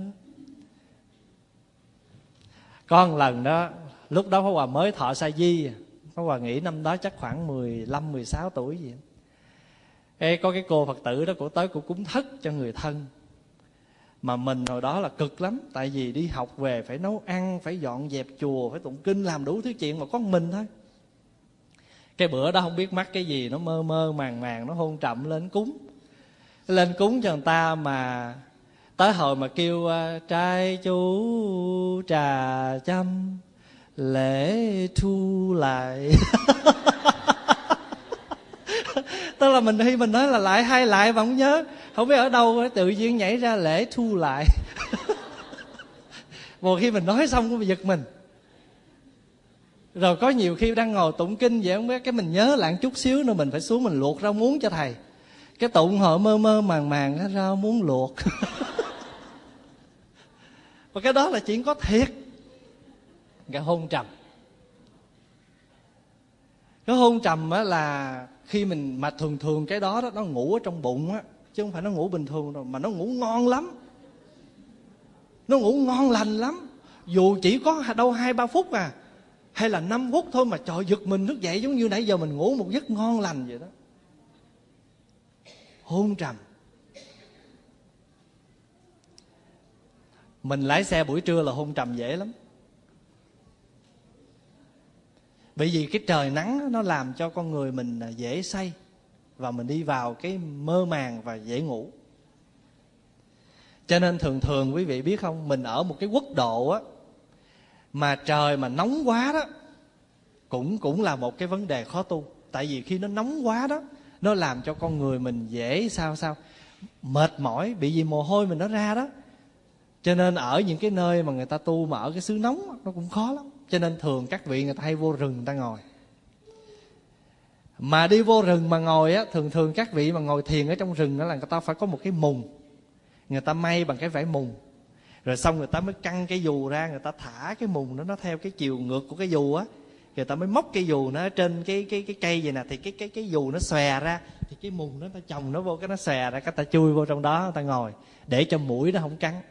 Có một lần đó, lúc đó Pháp Hòa mới thọ sa di, Pháp Hòa nghĩ năm đó chắc khoảng 15-16 tuổi gì. Ê, có cái cô Phật tử đó, cổ tới cổ cúng thất cho người thân. Mà mình hồi đó là cực lắm, tại vì đi học về phải nấu ăn, phải dọn dẹp chùa, phải tụng kinh, làm đủ thứ chuyện mà có mình thôi. Cái bữa đó không biết mắc cái gì, nó mơ mơ màng màng, nó hôn trầm lên cúng. Lên cúng cho người ta mà tới hồi mà kêu trai chú trà chăm lễ thu lại. Tức là mình khi mình nói là lại hay lại mà không nhớ, không biết ở đâu tự nhiên nhảy ra lễ thu lại. Một khi mình nói xong cũng giật mình. Rồi có nhiều khi đang ngồi tụng kinh vậy không biết, cái mình nhớ lại chút xíu nữa mình phải xuống mình luộc rau muống cho thầy. Cái tụng hồi mơ mơ màng màng rau muống luộc. Và cái đó là chuyện có thiệt. Cái hôn trầm. Cái hôn trầm á là khi mình mà thường cái đó nó ngủ ở trong bụng á, chứ không phải nó ngủ bình thường đâu, mà nó ngủ ngon lắm. Nó ngủ ngon lành lắm. Dù chỉ có đâu 2-3 phút à, hay là 5 phút thôi mà trời giật mình thức dậy giống như nãy giờ mình ngủ một giấc ngon lành vậy đó. Hôn trầm. Mình lái xe buổi trưa là hôn trầm dễ lắm. Bởi vì cái trời nắng nó làm cho con người mình dễ say, và mình đi vào cái mơ màng và dễ ngủ. Cho nên thường quý vị biết không, mình ở một cái quốc độ á, mà trời mà nóng quá đó cũng là một cái vấn đề khó tu. Tại vì khi nó nóng quá đó, nó làm cho con người mình dễ sao mệt mỏi, bị vì mồ hôi mình nó ra đó. Cho nên ở những cái nơi mà người ta tu mà ở cái xứ nóng nó cũng khó lắm. Cho nên thường các vị người ta hay vô rừng người ta ngồi. Mà đi vô rừng mà ngồi á, thường các vị mà ngồi thiền ở trong rừng đó là người ta phải có một cái mùng. Người ta may bằng cái vải mùng. Rồi xong người ta mới căng cái dù ra, người ta thả cái mùng đó nó theo cái chiều ngược của cái dù á. Người ta mới móc cái dù nó trên cái cây vậy nè, thì cái dù nó xòe ra, thì cái mùng nó ta chồng nó vô, cái nó xòe ra, cái ta chui vô trong đó, người ta ngồi để cho muỗi nó không cắn.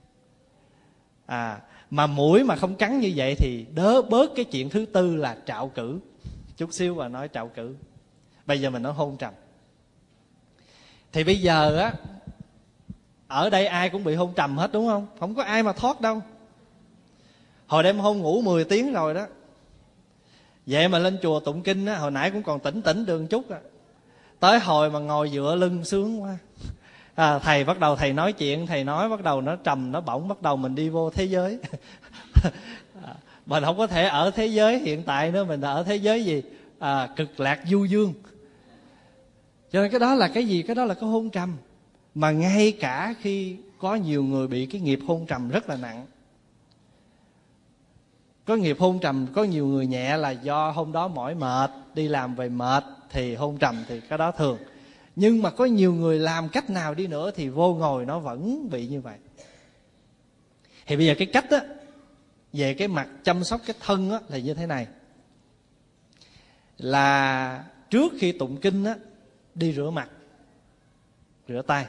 Mà muỗi mà không cắn như vậy thì đỡ bớt cái chuyện thứ tư là trạo cử. Chút xíu mà nói trạo cử. Bây giờ mình nói hôn trầm. Thì bây giờ á, ở đây ai cũng bị hôn trầm hết đúng không? Không có ai mà thoát đâu. Hồi đêm hôm ngủ 10 tiếng rồi đó. Vậy mà lên chùa tụng kinh á, hồi nãy cũng còn tỉnh được chút à. Tới hồi mà ngồi dựa lưng sướng quá. Thầy bắt đầu thầy nói chuyện, thầy nói bắt đầu nó trầm nó bổng, bắt đầu mình đi vô thế giới. Mình không có thể ở thế giới hiện tại nữa, mình ở thế giới gì? Cực lạc du dương. Cho nên cái đó là cái gì? Cái đó là cái hôn trầm. Mà ngay cả khi có nhiều người bị cái nghiệp hôn trầm rất là nặng. Có nghiệp hôn trầm, có nhiều người nhẹ là do hôm đó mỏi mệt, đi làm về mệt thì hôn trầm, thì cái đó thường. Nhưng mà có nhiều người làm cách nào đi nữa thì vô ngồi nó vẫn bị như vậy. Thì bây giờ cái cách á, về cái mặt chăm sóc cái thân á, là như thế này. Là trước khi tụng kinh á, đi rửa mặt, rửa tay.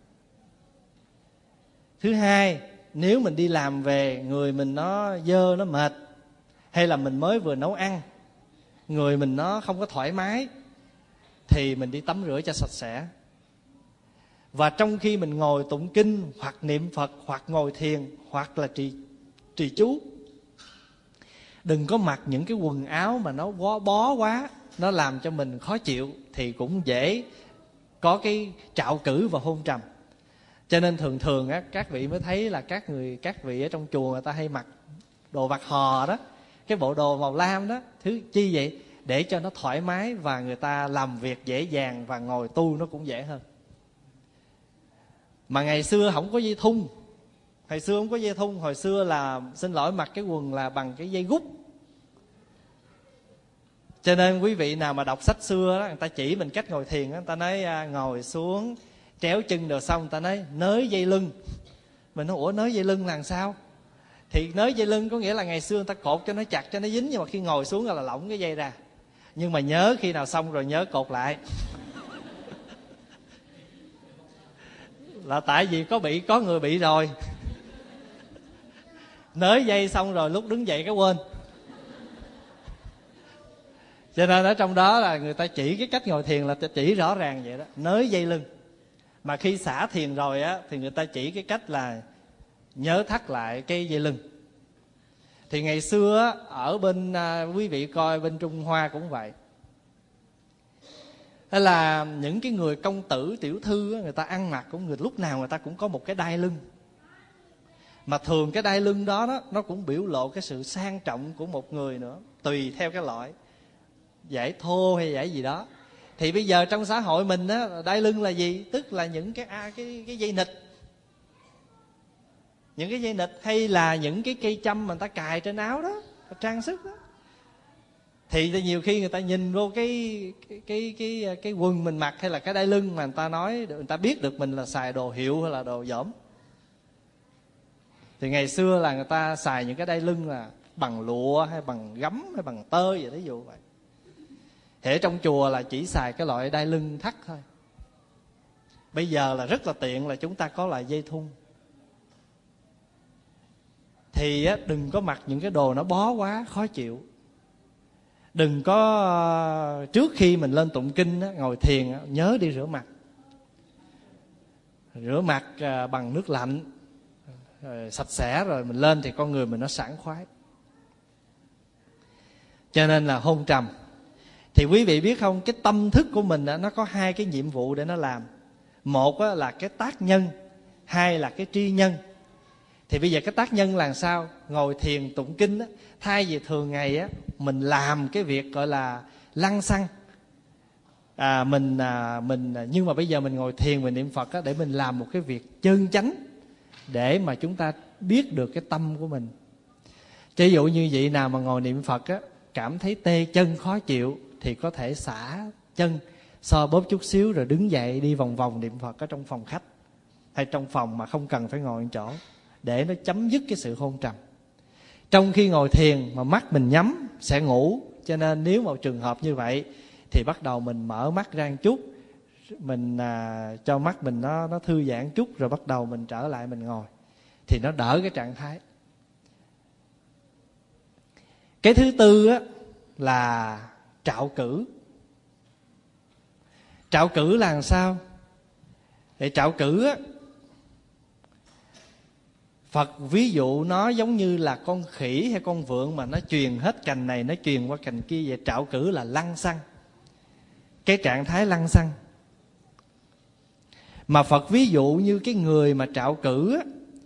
Thứ hai, nếu mình đi làm về, người mình nó dơ, nó mệt, hay là mình mới vừa nấu ăn, người mình nó không có thoải mái, thì mình đi tắm rửa cho sạch sẽ. Và trong khi mình ngồi tụng kinh, hoặc niệm Phật, hoặc ngồi thiền, hoặc là trì chú, đừng có mặc những cái quần áo mà nó bó quá, nó làm cho mình khó chịu, thì cũng dễ có cái trạo cử và hôn trầm. Cho nên thường thường á, các vị mới thấy là các vị ở trong chùa người ta hay mặc đồ vạt hò đó, cái bộ đồ màu lam đó. Thứ chi vậy? Để cho nó thoải mái và người ta làm việc dễ dàng, và ngồi tu nó cũng dễ hơn. Mà ngày xưa không có dây thun. Hồi xưa không có dây thun. Hồi xưa là, xin lỗi, mặc cái quần là bằng cái dây gút. Cho nên quý vị nào mà đọc sách xưa đó, người ta chỉ mình cách ngồi thiền đó, người ta nói ngồi xuống tréo chân rồi xong, người ta nói nới dây lưng. Mình nói ủa nới dây lưng là làm sao? Thì nới dây lưng có nghĩa là ngày xưa người ta cột cho nó chặt, cho nó dính, nhưng mà khi ngồi xuống là lỏng cái dây ra. Nhưng mà nhớ khi nào xong rồi nhớ cột lại. Là tại vì có người bị rồi, nới dây xong rồi lúc đứng dậy cái quên. Cho nên ở trong đó là người ta chỉ cái cách ngồi thiền là chỉ rõ ràng vậy đó, nới dây lưng. Mà khi xả thiền rồi á, thì người ta chỉ cái cách là nhớ thắt lại cái dây lưng. Thì ngày xưa á, ở bên quý vị coi bên Trung Hoa cũng vậy. Đó là những cái người công tử tiểu thư á, người ta ăn mặc cũng lúc nào người ta cũng có một cái đai lưng. Mà thường cái đai lưng đó nó cũng biểu lộ cái sự sang trọng của một người nữa, tùy theo cái loại, dải thô hay dải gì đó. Thì bây giờ trong xã hội mình á, đai lưng là gì? Tức là những cái dây nịt, những cái dây nịt, hay là những cái cây châm mà người ta cài trên áo đó, trang sức đó. Thì nhiều khi người ta nhìn vô cái quần mình mặc hay là cái đai lưng mà người ta nói, người ta biết được mình là xài đồ hiệu hay là đồ dởm. Thì ngày xưa là người ta xài những cái đai lưng là bằng lụa hay bằng gấm hay bằng tơ vậy, ví dụ vậy. Thì ở trong chùa là chỉ xài cái loại đai lưng thắt thôi. Bây giờ là rất là tiện là chúng ta có loại dây thun. Thì á, đừng có mặc những cái đồ nó bó quá, khó chịu. Đừng có trước khi mình lên tụng kinh á, ngồi thiền á, nhớ đi rửa mặt. Rửa mặt bằng nước lạnh rồi sạch sẽ rồi mình lên thì con người mình nó sảng khoái. Cho nên là hôn trầm. Thì quý vị biết không, cái tâm thức của mình nó có hai cái nhiệm vụ để nó làm. Một là cái tác nhân, hai là cái tri nhân. Thì bây giờ cái tác nhân là sao? Ngồi thiền tụng kinh á, thay vì thường ngày á mình làm cái việc gọi là lăng xăng, nhưng mà bây giờ mình ngồi thiền, mình niệm Phật á, để mình làm một cái việc chân chánh, để mà chúng ta biết được cái tâm của mình. Ví dụ như vậy nào mà ngồi niệm Phật á, cảm thấy tê chân khó chịu thì có thể xả chân, so bóp chút xíu rồi đứng dậy đi vòng vòng niệm Phật ở trong phòng khách hay trong phòng mà không cần phải ngồi ở chỗ, để nó chấm dứt cái sự hôn trầm. Trong khi ngồi thiền mà mắt mình nhắm sẽ ngủ, cho nên nếu một trường hợp như vậy thì bắt đầu mình mở mắt ra một chút, mình cho mắt mình nó thư giãn chút, rồi bắt đầu mình trở lại mình ngồi, thì nó đỡ cái trạng thái. Cái thứ tư á, là trạo cử. Trạo cử là làm sao? Thì trạo cử á, Phật ví dụ nó giống như là con khỉ hay con vượn mà nó truyền hết cành này, nó truyền qua cành kia. Vậy trạo cử là lăng xăng, cái trạng thái lăng xăng. Mà Phật ví dụ như cái người mà trạo cử á,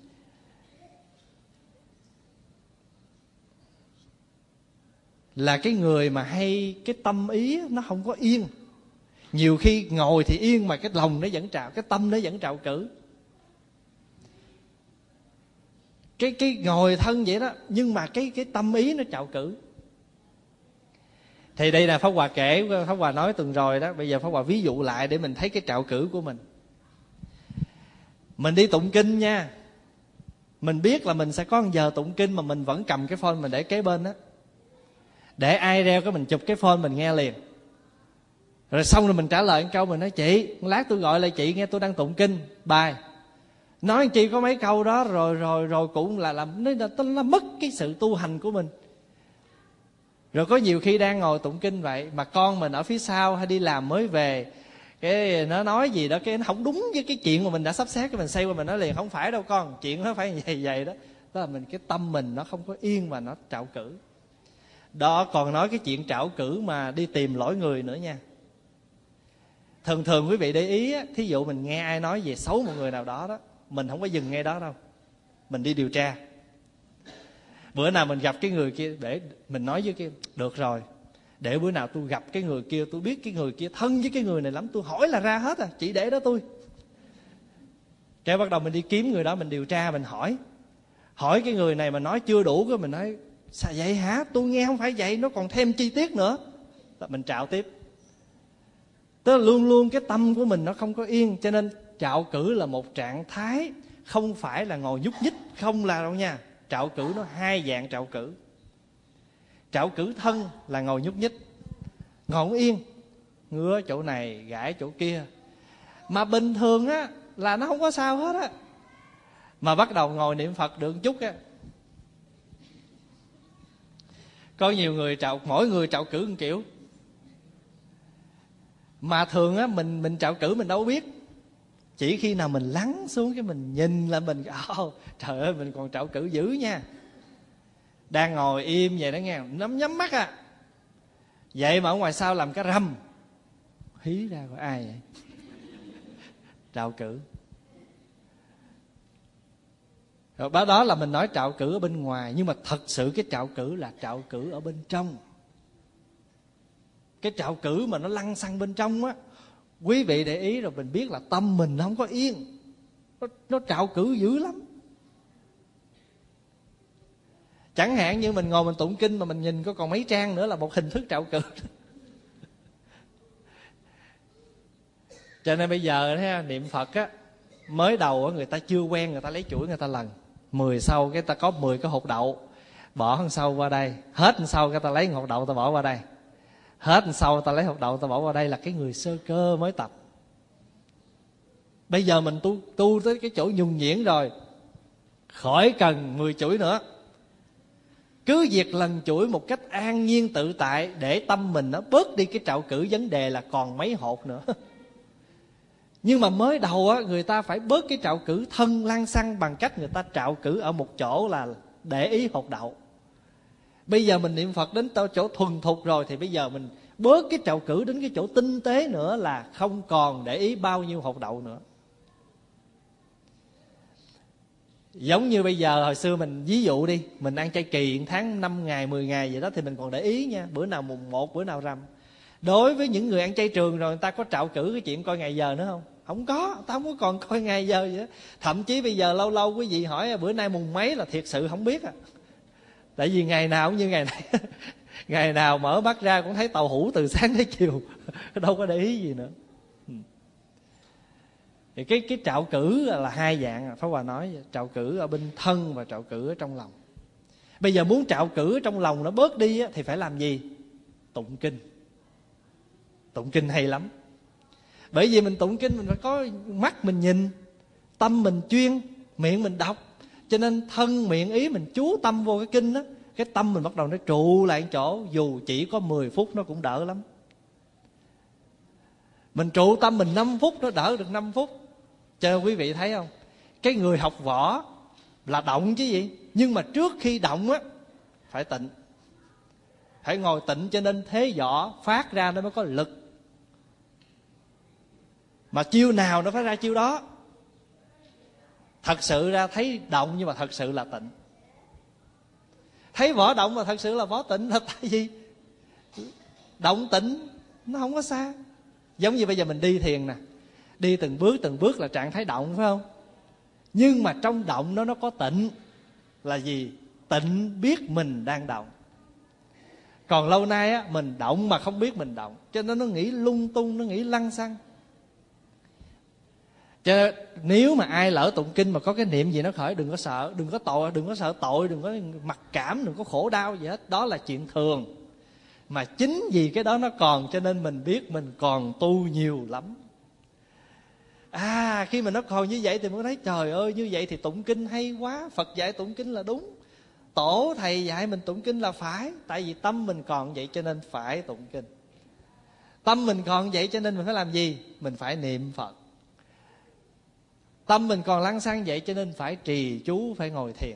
là cái người mà hay cái tâm ý nó không có yên. Nhiều khi ngồi thì yên mà cái lòng nó vẫn trạo, cái tâm nó vẫn trạo cử. Cái ngồi thân vậy đó, nhưng mà cái tâm ý nó trạo cử. Thì đây là Pháp Hòa kể, Pháp Hòa nói tuần rồi đó. Bây giờ Pháp Hòa ví dụ lại để mình thấy cái trạo cử của mình. Mình đi tụng kinh nha, mình biết là mình sẽ có 1 giờ tụng kinh mà mình vẫn cầm cái phone mình để kế bên đó, để ai reo cái mình chụp cái phone mình nghe liền. Rồi xong rồi mình trả lời một câu, mình nói chị, lát tôi gọi lại chị nghe, tôi đang tụng kinh bài. Nói chị có mấy câu đó rồi cũng là làm nó mất cái sự tu hành của mình. Rồi có nhiều khi đang ngồi tụng kinh vậy mà con mình ở phía sau hay đi làm mới về, cái nó nói gì đó, cái nó không đúng với cái chuyện mà mình đã sắp xếp, cái mình xoay qua mình nói liền, không phải đâu con, chuyện nó phải vậy đó. Đó là cái tâm mình nó không có yên mà nó trạo cử. Đó, còn nói cái chuyện trạo cử mà đi tìm lỗi người nữa nha. Thường thường quý vị để ý á, thí dụ mình nghe ai nói về xấu một người nào đó đó, mình không có dừng ngay đó đâu, mình đi điều tra. Bữa nào mình gặp cái người kia, để mình nói với kia, được rồi, để bữa nào tôi gặp cái người kia, tôi biết cái người kia thân với cái người này lắm, tôi hỏi là ra hết à, chỉ để đó tôi. Cái bắt đầu mình đi kiếm người đó, mình điều tra, mình hỏi cái người này mà nói chưa đủ, cái mình nói sao vậy hả, tôi nghe không phải vậy, nó còn thêm chi tiết nữa. Mình trạo tiếp. Tức là luôn luôn cái tâm của mình nó không có yên. Cho nên trạo cử là một trạng thái, không phải là ngồi nhúc nhích, không là đâu nha. Trạo cử nó hai dạng trạo cử. Trạo cử thân là ngồi nhúc nhích, ngồi không yên, ngứa chỗ này, gãi chỗ kia. Mà bình thường á là nó không có sao hết á. Mà bắt đầu ngồi niệm Phật được một chút á, có nhiều người mỗi người trạo cử một kiểu. Mà thường á mình trạo cử mình đâu có biết. Chỉ khi nào mình lắng xuống cái mình nhìn là mình trời ơi, mình còn trạo cử dữ nha. Đang ngồi im vậy đó nghe, nhắm mắt à, vậy mà ở ngoài sau làm cái rầm, hí ra coi ai vậy. Trạo cử. Rồi đó là mình nói trạo cử ở bên ngoài. Nhưng mà thật sự cái trạo cử là trạo cử ở bên trong. Cái trạo cử mà nó lăn xăng bên trong á, quý vị để ý rồi mình biết là tâm mình nó không có yên. Nó trạo cử dữ lắm. Chẳng hạn như mình ngồi mình tụng kinh mà mình nhìn có còn mấy trang nữa là một hình thức trạo cử. Cho nên bây giờ niệm Phật á, mới đầu á người ta chưa quen, người ta lấy chuỗi người ta lần 10 sau cái ta có 10 cái hột đậu, bỏ thằng sau qua đây, hết thằng sau cái ta lấy hột đậu ta bỏ qua đây, hết thằng sau ta lấy hột đậu ta bỏ qua đây, là cái người sơ cơ mới tập. Bây giờ mình tu tới cái chỗ nhuần nhuyễn rồi, khỏi cần 10 chuỗi nữa. Cứ việc lần chuỗi một cách an nhiên tự tại, để tâm mình nó bớt đi cái trạo cử. Vấn đề là còn mấy hột nữa. Nhưng mà mới đầu á, người ta phải bớt cái trạo cử thân lăng xăng bằng cách người ta trạo cử ở một chỗ là để ý hột đậu. Bây giờ mình niệm Phật đến chỗ thuần thục rồi, thì bây giờ mình bớt cái trạo cử đến cái chỗ tinh tế nữa, là không còn để ý bao nhiêu hột đậu nữa. Giống như bây giờ hồi xưa mình ví dụ đi, mình ăn chay kỳ tháng 5 ngày 10 ngày vậy đó, thì mình còn để ý nha, bữa nào mùng 1 bữa nào rằm. Đối với những người ăn chay trường rồi, người ta có trạo cử cái chuyện coi ngày giờ nữa không? Không có, ta không có còn coi ngày giờ vậy đó. Thậm chí bây giờ lâu lâu quý vị hỏi bữa nay mùng mấy là thiệt sự không biết à. Tại vì ngày nào cũng như ngày này. Ngày nào mở mắt ra cũng thấy tàu hũ từ sáng tới chiều. Đâu có để ý gì nữa. Thì cái trạo cử là hai dạng. Pháp Hòa nói trạo cử ở bên thân và trạo cử ở trong lòng. Bây giờ muốn trạo cử ở trong lòng nó bớt đi thì phải làm gì? Tụng kinh. Tụng kinh hay lắm. Bởi vì mình tụng kinh mình phải có mắt mình nhìn, tâm mình chuyên, miệng mình đọc. Cho nên thân miệng ý mình chú tâm vô cái kinh đó, cái tâm mình bắt đầu nó trụ lại chỗ. Dù chỉ có 10 phút nó cũng đỡ lắm. Mình trụ tâm mình 5 phút nó đỡ được 5 phút. Cho nên quý vị thấy không, cái người học võ là động chứ gì. Nhưng mà trước khi động á, phải tịnh, phải ngồi tịnh. Cho nên thế võ phát ra nó mới có lực. Mà chiêu nào nó phải ra chiêu đó. Thật sự ra thấy động nhưng mà thật sự là tịnh. Thấy võ động mà thật sự là võ tịnh là tại vì động tịnh nó không có xa. Giống như bây giờ mình đi thiền nè, đi từng bước là trạng thái động phải không? Nhưng mà trong động nó có tịnh. Là gì? Tịnh biết mình đang động. Còn lâu nay á, mình động mà không biết mình động, cho nên nó nghĩ lung tung, nó nghĩ lăng xăng. Cho nên nếu mà ai lỡ tụng kinh mà có cái niệm gì nó khởi, đừng có sợ, đừng có tội, đừng có sợ tội, đừng có mặc cảm, đừng có khổ đau gì hết. Đó là chuyện thường. Mà chính vì cái đó nó còn, cho nên mình biết mình còn tu nhiều lắm. Khi mà nó còn như vậy thì mới thấy trời ơi, như vậy thì tụng kinh hay quá. Phật dạy tụng kinh là đúng, tổ thầy dạy mình tụng kinh là phải. Tại vì tâm mình còn vậy cho nên phải tụng kinh. Tâm mình còn vậy cho nên mình phải làm gì? Mình phải niệm Phật. Tâm mình còn lăng xăng vậy cho nên phải trì chú, phải ngồi thiền.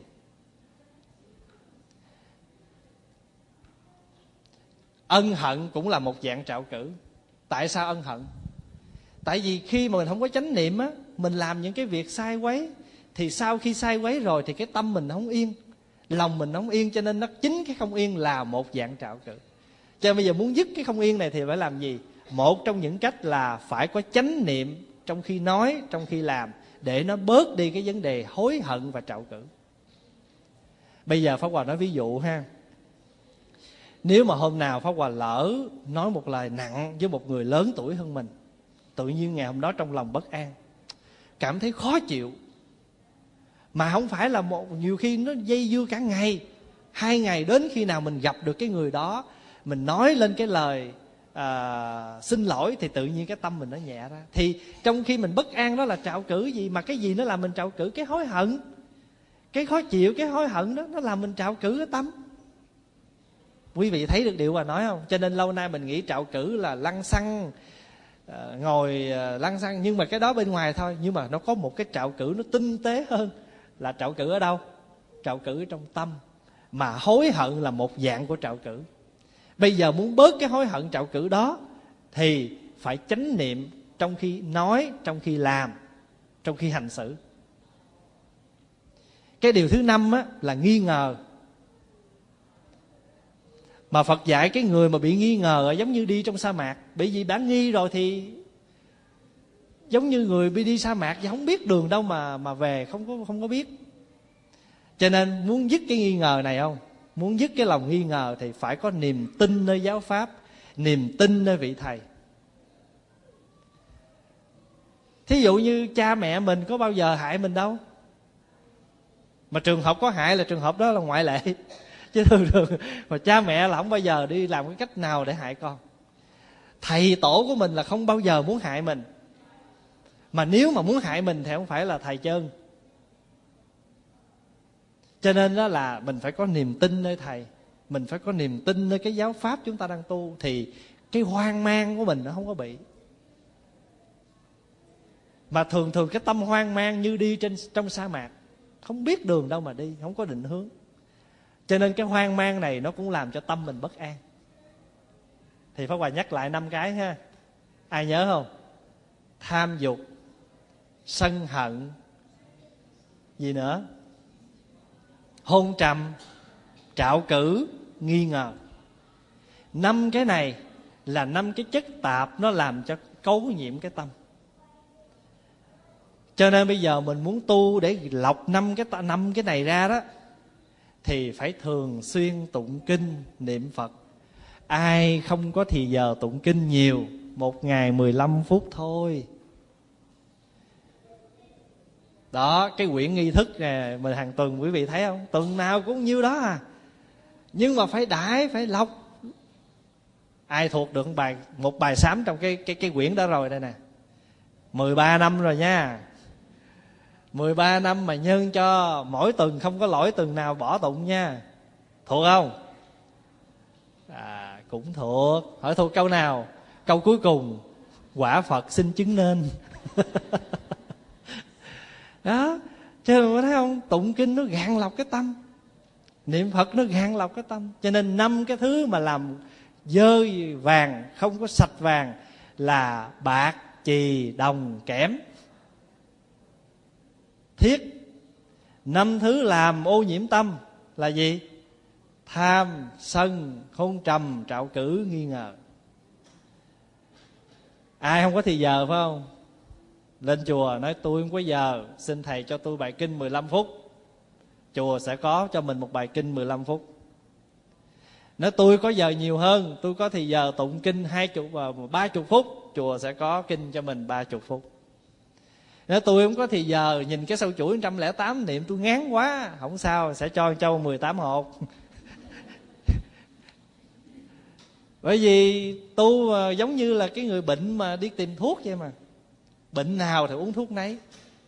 Ân hận cũng là một dạng trạo cử. Tại sao ân hận? Tại vì khi mà mình không có chánh niệm á, mình làm những cái việc sai quấy, thì sau khi sai quấy rồi thì cái tâm mình không yên, lòng mình không yên, cho nên nó chính cái không yên là một dạng trạo cử. Cho nên bây giờ muốn dứt cái không yên này thì phải làm gì? Một trong những cách là phải có chánh niệm trong khi nói, trong khi làm, để nó bớt đi cái vấn đề hối hận và trạo cử. Bây giờ Pháp Hòa nói ví dụ ha. Nếu mà hôm nào Pháp Hòa lỡ nói một lời nặng với một người lớn tuổi hơn mình, tự nhiên ngày hôm đó trong lòng bất an, cảm thấy khó chịu, mà không phải là nhiều khi nó dây dưa cả ngày, 2 ngày, đến khi nào mình gặp được cái người đó, mình nói lên cái lời xin lỗi, thì tự nhiên cái tâm mình nó nhẹ ra. Thì trong khi mình bất an đó là trạo cử gì, mà cái gì nó làm mình trạo cử? Cái hối hận, cái khó chịu, cái hối hận đó nó làm mình trạo cử cái tâm. Quý vị thấy được điều mà nói không? Cho nên lâu nay mình nghĩ trạo cử là lăng xăng, ngồi lăng xăng, nhưng mà cái đó bên ngoài thôi. Nhưng mà nó có một cái trạo cử nó tinh tế hơn, là trạo cử ở đâu? Trạo cử ở trong tâm. Mà hối hận là một dạng của trạo cử. Bây giờ muốn bớt cái hối hận trạo cử đó thì phải chánh niệm trong khi nói, trong khi làm, trong khi hành xử. Cái điều thứ 5 á, là nghi ngờ. Mà Phật dạy cái người mà bị nghi ngờ giống như đi trong sa mạc. Bởi vì đã nghi rồi thì giống như người bị đi sa mạc và không biết đường đâu mà về, không có biết. Cho nên muốn dứt cái nghi ngờ này không? Muốn dứt cái lòng nghi ngờ thì phải có niềm tin nơi giáo pháp, niềm tin nơi vị thầy. Thí dụ như cha mẹ mình có bao giờ hại mình đâu. Mà trường hợp có hại là trường hợp đó là ngoại lệ. Chứ thường thường mà cha mẹ là không bao giờ đi làm cái cách nào để hại con. Thầy tổ của mình là không bao giờ muốn hại mình. Mà nếu mà muốn hại mình thì không phải là thầy trơn. Cho nên đó là mình phải có niềm tin nơi thầy, mình phải có niềm tin nơi cái giáo pháp chúng ta đang tu, thì cái hoang mang của mình nó không có bị. Mà thường thường cái tâm hoang mang như đi trong sa mạc, không biết đường đâu mà đi, không có định hướng. Cho nên cái hoang mang này nó cũng làm cho tâm mình bất an. Thì Pháp Hòa nhắc lại 5 cái ha. Ai nhớ không? Tham dục, sân hận, gì nữa? Hôn trầm, trạo cử, nghi ngờ. 5 cái này là 5 cái chất tạp, nó làm cho cấu nhiễm cái tâm. Cho nên bây giờ mình muốn tu để lọc 5 cái này ra đó, thì phải thường xuyên tụng kinh, niệm Phật. Ai không có thì giờ tụng kinh nhiều, 1 ngày 15 phút thôi. Đó, cái quyển nghi thức nè, mình hàng tuần quý vị thấy không? Tuần nào cũng nhiêu đó à. Nhưng mà phải đãi, phải lọc. Ai thuộc được một bài sám trong cái quyển đó rồi đây nè. 13 năm rồi nha. 13 năm mà nhân cho mỗi tuần không có lỗi tuần nào bỏ tụng nha. Thuộc không? Cũng thuộc. Hỏi thuộc câu nào? Câu cuối cùng: quả Phật xin chứng nên. Đó, cho nên thấy không? Tụng kinh nó gạn lọc cái tâm, niệm Phật nó gạn lọc cái tâm. Cho nên 5 cái thứ mà làm dơ vàng, không có sạch vàng là bạc, chì, đồng, kẽm, thiết. 5 thứ làm ô nhiễm tâm là gì? Tham, sân, hôn trầm, trạo cử, nghi ngờ. Ai không có thì giờ phải không? Lên chùa nói tôi không có giờ, xin thầy cho tôi bài kinh 15 phút. Chùa sẽ có cho mình một bài kinh 15 phút. Nếu tôi có giờ nhiều hơn, tôi có thì giờ tụng kinh 20 và 30 phút, chùa sẽ có kinh cho mình 30 phút. Nếu tôi không có thì giờ, nhìn cái sâu chuỗi 108 niệm tôi ngán quá, không sao, sẽ cho châu 18 hột. Bởi vì tu giống như là cái người bệnh mà đi tìm thuốc vậy mà. Bệnh nào thì uống thuốc nấy.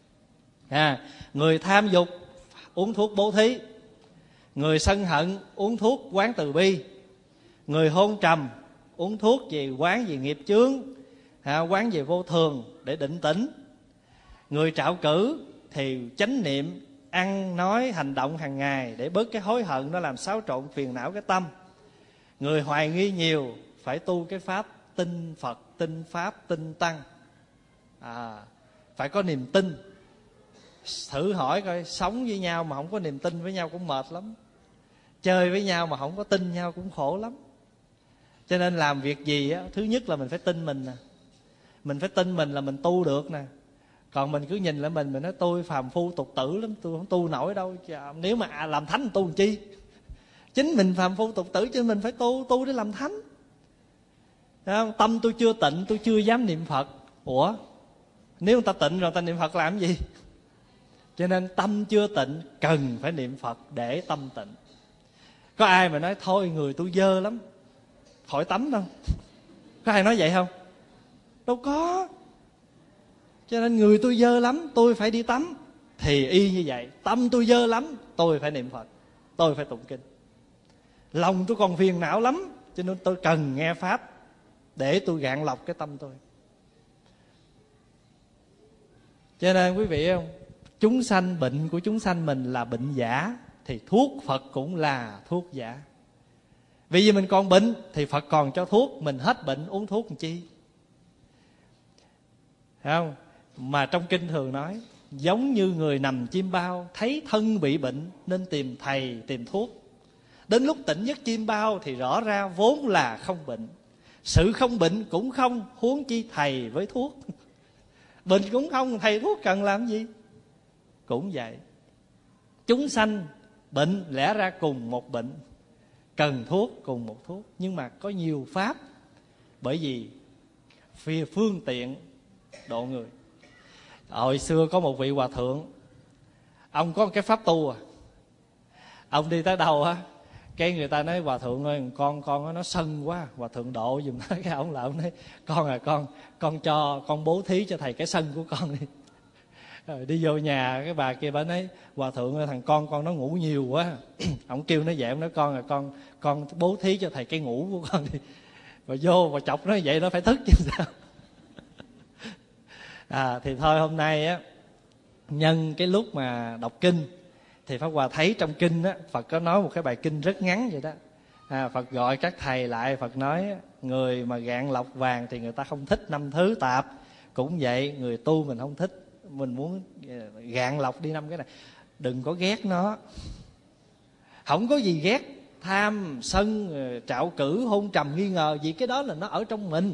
Người tham dục uống thuốc bố thí, người sân hận uống thuốc quán từ bi, người hôn trầm uống thuốc về quán về nghiệp chướng, quán về vô thường để định tĩnh. Người trạo cử thì chánh niệm ăn nói hành động hàng ngày để bớt cái hối hận, nó làm xáo trộn phiền não cái tâm. Người hoài nghi nhiều phải tu cái pháp tin Phật, tin Pháp, tin Tăng. Phải có niềm tin. Thử hỏi coi, sống với nhau mà không có niềm tin với nhau cũng mệt lắm. Chơi với nhau mà không có tin nhau cũng khổ lắm. Cho nên làm việc gì á, thứ nhất là mình phải tin mình nè. Mình phải tin mình là mình tu được nè. Còn mình cứ nhìn lại mình nói tôi phàm phu tục tử lắm, tôi không tu nổi đâu. Nếu mà làm thánh tu làm chi? Chính mình phàm phu tục tử cho nên mình phải tu để làm thánh. Tâm tôi chưa tịnh, tôi chưa dám niệm Phật. Ủa, nếu người ta tịnh rồi người ta niệm Phật làm gì? Cho nên tâm chưa tịnh cần phải niệm Phật để tâm tịnh. Có ai mà nói thôi người tôi dơ lắm, khỏi tắm đâu? Có ai nói vậy không? Đâu có. Cho nên người tôi dơ lắm, tôi phải đi tắm. Thì y như vậy, tâm tôi dơ lắm, tôi phải niệm Phật, tôi phải tụng kinh. Lòng tôi còn phiền não lắm, cho nên tôi cần nghe Pháp để tôi gạn lọc cái tâm tôi. Cho nên quý vị không, chúng sanh, bệnh của chúng sanh mình là bệnh giả, thì thuốc Phật cũng là thuốc giả. Vì vì mình còn bệnh thì Phật còn cho thuốc, mình hết bệnh uống thuốc làm chi? Thấy không? Mà trong kinh thường nói, giống như người nằm chim bao, thấy thân bị bệnh nên tìm thầy tìm thuốc. Đến lúc tỉnh giấc chim bao thì rõ ra vốn là không bệnh. Sự không bệnh cũng không, huống chi thầy với thuốc. Bệnh cũng không, thầy thuốc cần làm gì? Cũng vậy. Chúng sanh bệnh lẽ ra cùng một bệnh, cần thuốc cùng một thuốc, nhưng mà có nhiều pháp. Bởi vì vì phương tiện độ người. Hồi xưa có một vị hòa thượng, ông có một cái pháp tu ông đi tới đâu á, cái người ta nói hòa thượng ơi, con nó sân quá, hòa thượng độ giùm nó. Cái ông là ông nói con cho con bố thí cho thầy cái sân của con đi. Rồi đi vô nhà cái bà kia bà nói hòa thượng ơi, thằng con nó ngủ nhiều quá. Ông kêu nó dậy, ông nói con bố thí cho thầy cái ngủ của con đi. Rồi vô và chọc nó vậy nó phải thức chứ sao. Thì thôi hôm nay á, nhân cái lúc mà đọc kinh thì Pháp Hòa thấy trong kinh á, Phật có nói một cái bài kinh rất ngắn vậy đó. Phật gọi các thầy lại, Phật nói người mà gạn lọc vàng thì người ta không thích 5 thứ tạp. Cũng vậy, người tu mình không thích, mình muốn gạn lọc đi 5 cái này. Đừng có ghét nó. Không có gì ghét, tham, sân, trạo cử, hôn trầm, nghi ngờ gì, cái đó là nó ở trong mình.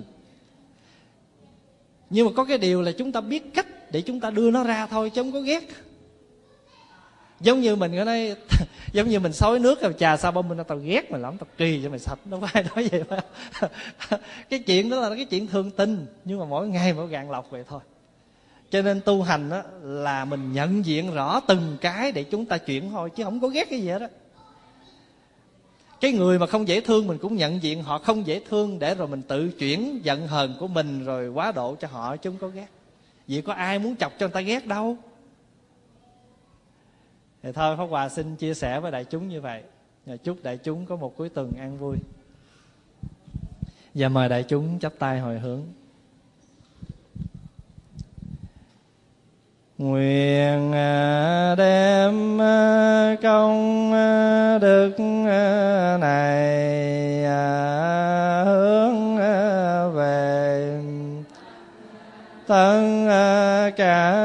Nhưng mà có cái điều là chúng ta biết cách để chúng ta đưa nó ra thôi, chứ không có ghét. Giống như mình ở đây, giống như mình xối nước rồi trà sao bông mình, tao ghét mày lắm, tao kỳ cho mày sạch, đâu phải nói vậy mà. Cái chuyện đó là cái chuyện thường tình, nhưng mà mỗi ngày mỗi gạn lọc vậy thôi. Cho nên tu hành đó là mình nhận diện rõ từng cái để chúng ta chuyển thôi, chứ không có ghét cái gì hết đó. Cái người mà không dễ thương mình cũng nhận diện họ không dễ thương, để rồi mình tự chuyển giận hờn của mình rồi quá độ cho họ, chứ không có ghét. Vì có ai muốn chọc cho người ta ghét đâu. Thì thôi Pháp Hòa xin chia sẻ với đại chúng như vậy. Chúc đại chúng có một cuối tuần an vui. Và mời đại chúng chắp tay hồi hướng. Nguyện đem công đức này hướng về tất cả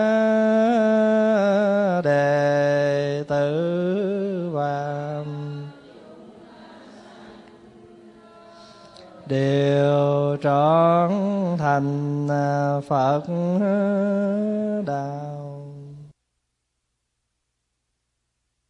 đệ tử và đều trọn thành Phật đạo.